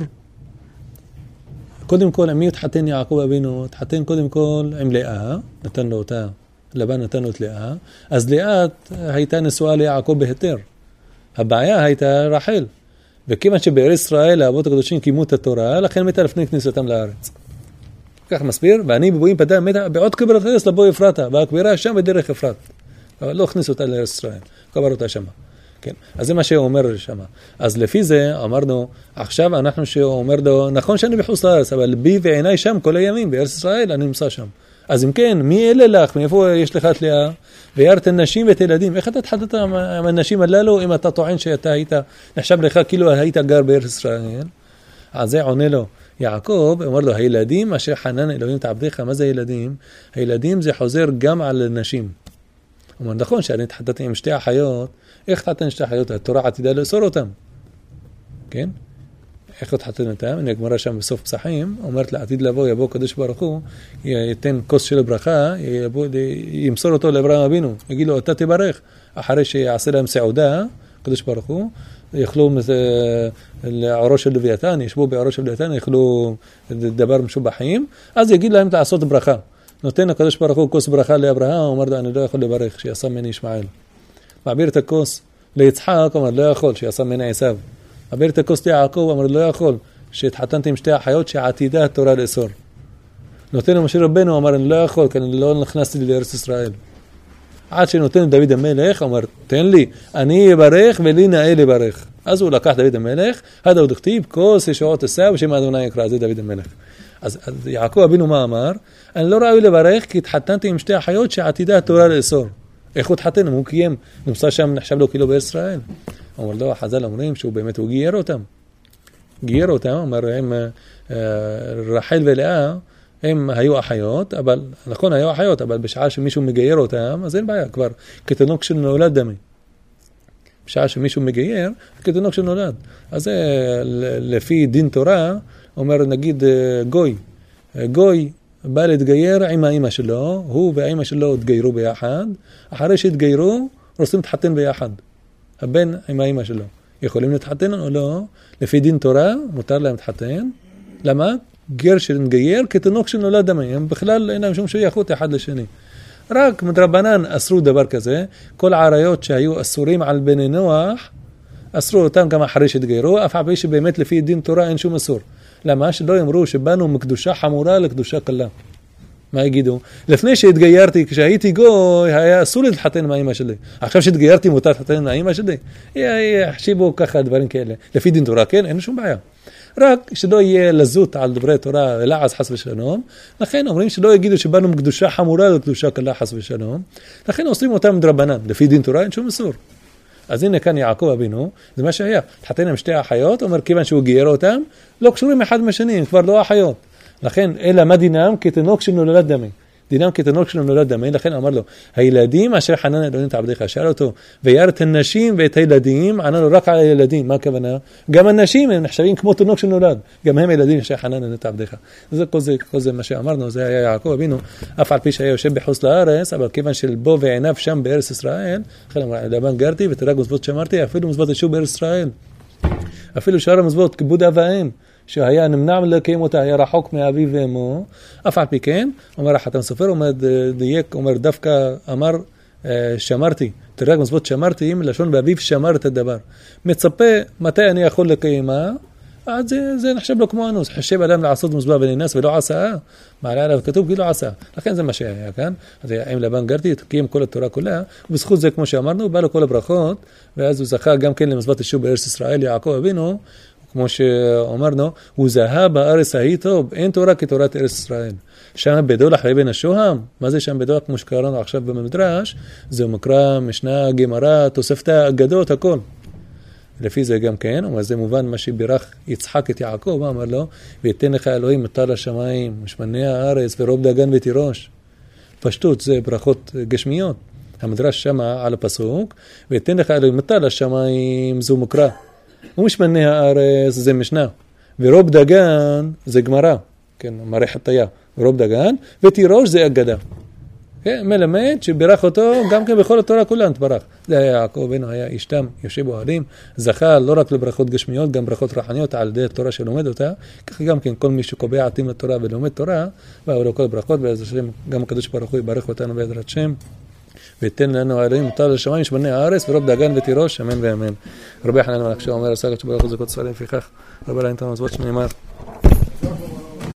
קודם כל, עם מי התחתן יעקב אבינו? התחתן קודם כל עם לאה, נתן לו אותה, לבן נתן לו את לאה, אז לאה הייתה נשואה ליעקב בהיתר. הבעיה הייתה רחל. וכיוון שבארץ ישראל האבות הקדושים קיימו את התורה, לכן מתה לפני כניסתם לארץ. כך מסביר, ואני בבואים פדם מתה בעוד קברת ארץ לבוא אפרתה, והקבירה שם בדרך אפרת. אבל לא הכניסו אותה לארץ ישראל, קבר אותה שמה. כן. אז זה מה שהוא אומר שם. אז לפי זה אמרנו, עכשיו אנחנו שהוא אומר לו, נכון שאני בחוץ לארץ, אבל בי ועיניי שם כל הימים, בארץ ישראל אני נמצא שם. אז אם כן, מי אלה לך? מאיפה יש לך את לאה? ויראת הנשים ואת ילדים. איך אתה תחתת עם הנשים הללו אם אתה טוען שאתה היית, נחשב לך כאילו היית גר בארץ ישראל? אז זה עונה לו. יעקב אומר לו, הילדים אשר חנן אלוהים את עבדיך, מה זה הילדים? הילדים זה חוזר גם על נשים. הוא אומר, נכון שאני התחתתי עם שתי החיות, איך תחתן שתי החיות? התורה עתידה לאסור אותם. כן? איך תחתן אותם? הנה הגמרא שם בסוף פסחים, אומרת לעתיד לבוא, יבוא קדוש ברוך הוא, ייתן כוס של ברכה, יבוא, ימסור אותו לאברהם אבינו, יגיד לו, אתה תברך, אחרי שיעשה להם סעודה, קדוש ברוך הוא, יאכלו לעורו של לוויתן, ישבו בעורו של לוויתן, יאכלו דבר משובחים, אז יגיד להם לעשות ברכה. נותן הקדוש ברוך הוא כוס ברכה לאברהם, הוא אומר לו, אני לא יכול לברך, שיעשה ממני ישמעאל. מעביר את הכוס ליצחק, אומר, לא יכול, שיעשה ממני עשיו. מעביר את הכוס ליעקב, אומר, לא יכול, שהתחתנתי עם שתי החיות שעתידה התורה לאסור. נותן למשה רבנו, אומר, אני לא יכול, כי אני לא נכנסתי לארץ ישראל. עד שנותן דוד המלך, אומר, תן לי, אני אברך ולי נאה לברך. אז הוא לקח דוד המלך, הדה הוא דכתיב, כוס ישועות עשיו, ושם אדוני יקרא, זה דוד המלך. אז, אז יעקב אבינו מה אמר? אני לא ראוי לברך, כי התחתנתי עם שתי החיות שעתידה התורה לאסור. איך הוא התחתן? הוא קיים, נמצא שם, נחשב לו כאילו בישראל. הוא אומר, לא, החז"ל אומרים שהוא באמת, הוא גייר אותם. גייר אותם, אומר, הם רחל ולאה, הם היו אחיות, אבל, נכון, היו אחיות, אבל בשעה שמישהו מגייר אותם, אז אין בעיה, כבר כתינוק שנולד דמי. בשעה שמישהו מגייר, כתינוק שנולד. אז זה לפי דין תורה, אומר, נגיד, גוי. גוי בא להתגייר עם האמא שלו, הוא והאמא שלו התגיירו ביחד, אחרי שהתגיירו, רוצים להתחתן ביחד. הבן עם האמא שלו. יכולים להתחתן או לא? לפי דין תורה, מותר להם להתחתן. למה? גר שנגייר כתינוק שנולד דמי. הם בכלל אין להם שום שייכות אחד לשני. רק מדרבנן אסרו דבר כזה. כל העריות שהיו אסורים על בני נוח, אסרו אותם גם אחרי שהתגיירו, אף על פי שבאמת לפי דין תורה אין שום אסור. למה? שלא יאמרו שבאנו מקדושה חמורה לקדושה קלה. מה יגידו? לפני שהתגיירתי, כשהייתי גוי, היה אסור להתחתן עם האמא שלי. עכשיו שהתגיירתי מותר להתחתן עם האמא שלי? יחשיבו ככה דברים כאלה. לפי דין תורה, כן? אין שום בעיה. רק שלא יהיה לזות על דברי תורה ולעז חס ושלום. לכן אומרים שלא יגידו שבאנו מקדושה חמורה לקדושה קלה חס ושלום. לכן עושים אותם דרבנן. לפי דין תורה אין שום אסור. אז הנה כאן יעקב אבינו, זה מה שהיה. התחתן עם שתי אחיות, אומר כיוון שהוא גייר אותם, לא קשורים אחד מהשני, הם כבר לא אחיות. לכן, אלא מה דינם? כתינוק שנולד דמי. דינם כתינוק שנולד דמי, לכן אמר לו, הילדים אשר חנן אלוהים את עבדיך, שאל אותו, וירא את הנשים ואת הילדים, ענה לו רק על הילדים, מה הכוונה? גם הנשים הם נחשבים כמו תינוק שנולד, גם הם ילדים אשר חנן אלוהים את עבדיך. זה כל זה, כל זה מה שאמרנו, זה היה יעקב אבינו, אף על פי שהיה יושב בחוץ לארץ, אבל כיוון של בו ועיניו שם בארץ ישראל, לכן אמר, לבן גרתי ותראה מצוות שמרתי, אפילו מצוות ישוב בארץ ישראל. אפילו שאר המצוות כיבוד אב ואם, שהיה נמנע לקיים אותה, היה רחוק מאביו ואמו, אף על פי כן, אומר החתן סופר, אומר דייק, אומר דווקא אמר שמרתי, תראה מצוות שמרתי, מלשון באביו שמר את הדבר. מצפה מתי אני יכול לקיימה, אז זה, זה נחשב לו כמו אנוס, חשב אדם לעשות מזבח וננס ולא עשה, מעלה עליו כתוב כי לא עשה, לכן זה מה שהיה כאן, אז עם לבן גרתי, תקיים כל התורה כולה, ובזכות זה כמו שאמרנו, בא לו כל הברכות, ואז הוא זכה גם כן למזבח ישוב בארץ ישראל, יעקב אבינו, כמו שאמרנו, הוא זהה בארץ ההיא טוב, אין תורה כתורת ארץ ישראל. שם בדולח אבן השוהם, מה זה שם בדולח כמו שקראנו עכשיו במדרש, זה מקרא, משנה, גמרא, תוספתא, אגדות, הכל. לפי זה גם כן, אבל זה מובן מה שבירך יצחק את יעקב, אמר לו, ויתן לך אלוהים מטר לשמיים, משמני הארץ ורוב דגן ותירוש. פשטות זה ברכות גשמיות. המדרש שם על הפסוק, ויתן לך אלוהים מטר לשמיים, זו מקרא. ומשמני הארץ זה משנה, ורוב דגן זה גמרא, כן, מרח התיה, ורוב דגן, ותירוש זה אגדה. כן, מלמד שבירך אותו גם כן בכל התורה כולה נתברך. זה היה יעקב אבינו, היה איש תם, יושב אוהלים, זכה לא רק לברכות גשמיות, גם ברכות רוחניות על ידי התורה שלומד אותה, ככה גם כן כל מי שקובע עתים לתורה ולומד תורה, באו לו כל ברכות, בעזרת השם, גם הקדוש ברוך הוא יברך אותנו בעזרת השם. ויתן לנו האלוהים מטר לשמיים שמני הארץ ורוב דגן ותירוש, אמן ואמן. רבי חנן מלך שאומר, השגת שברוך הוא זכות ספרים לפיכך, רבי אלוהים תנו מצוות שנאמר.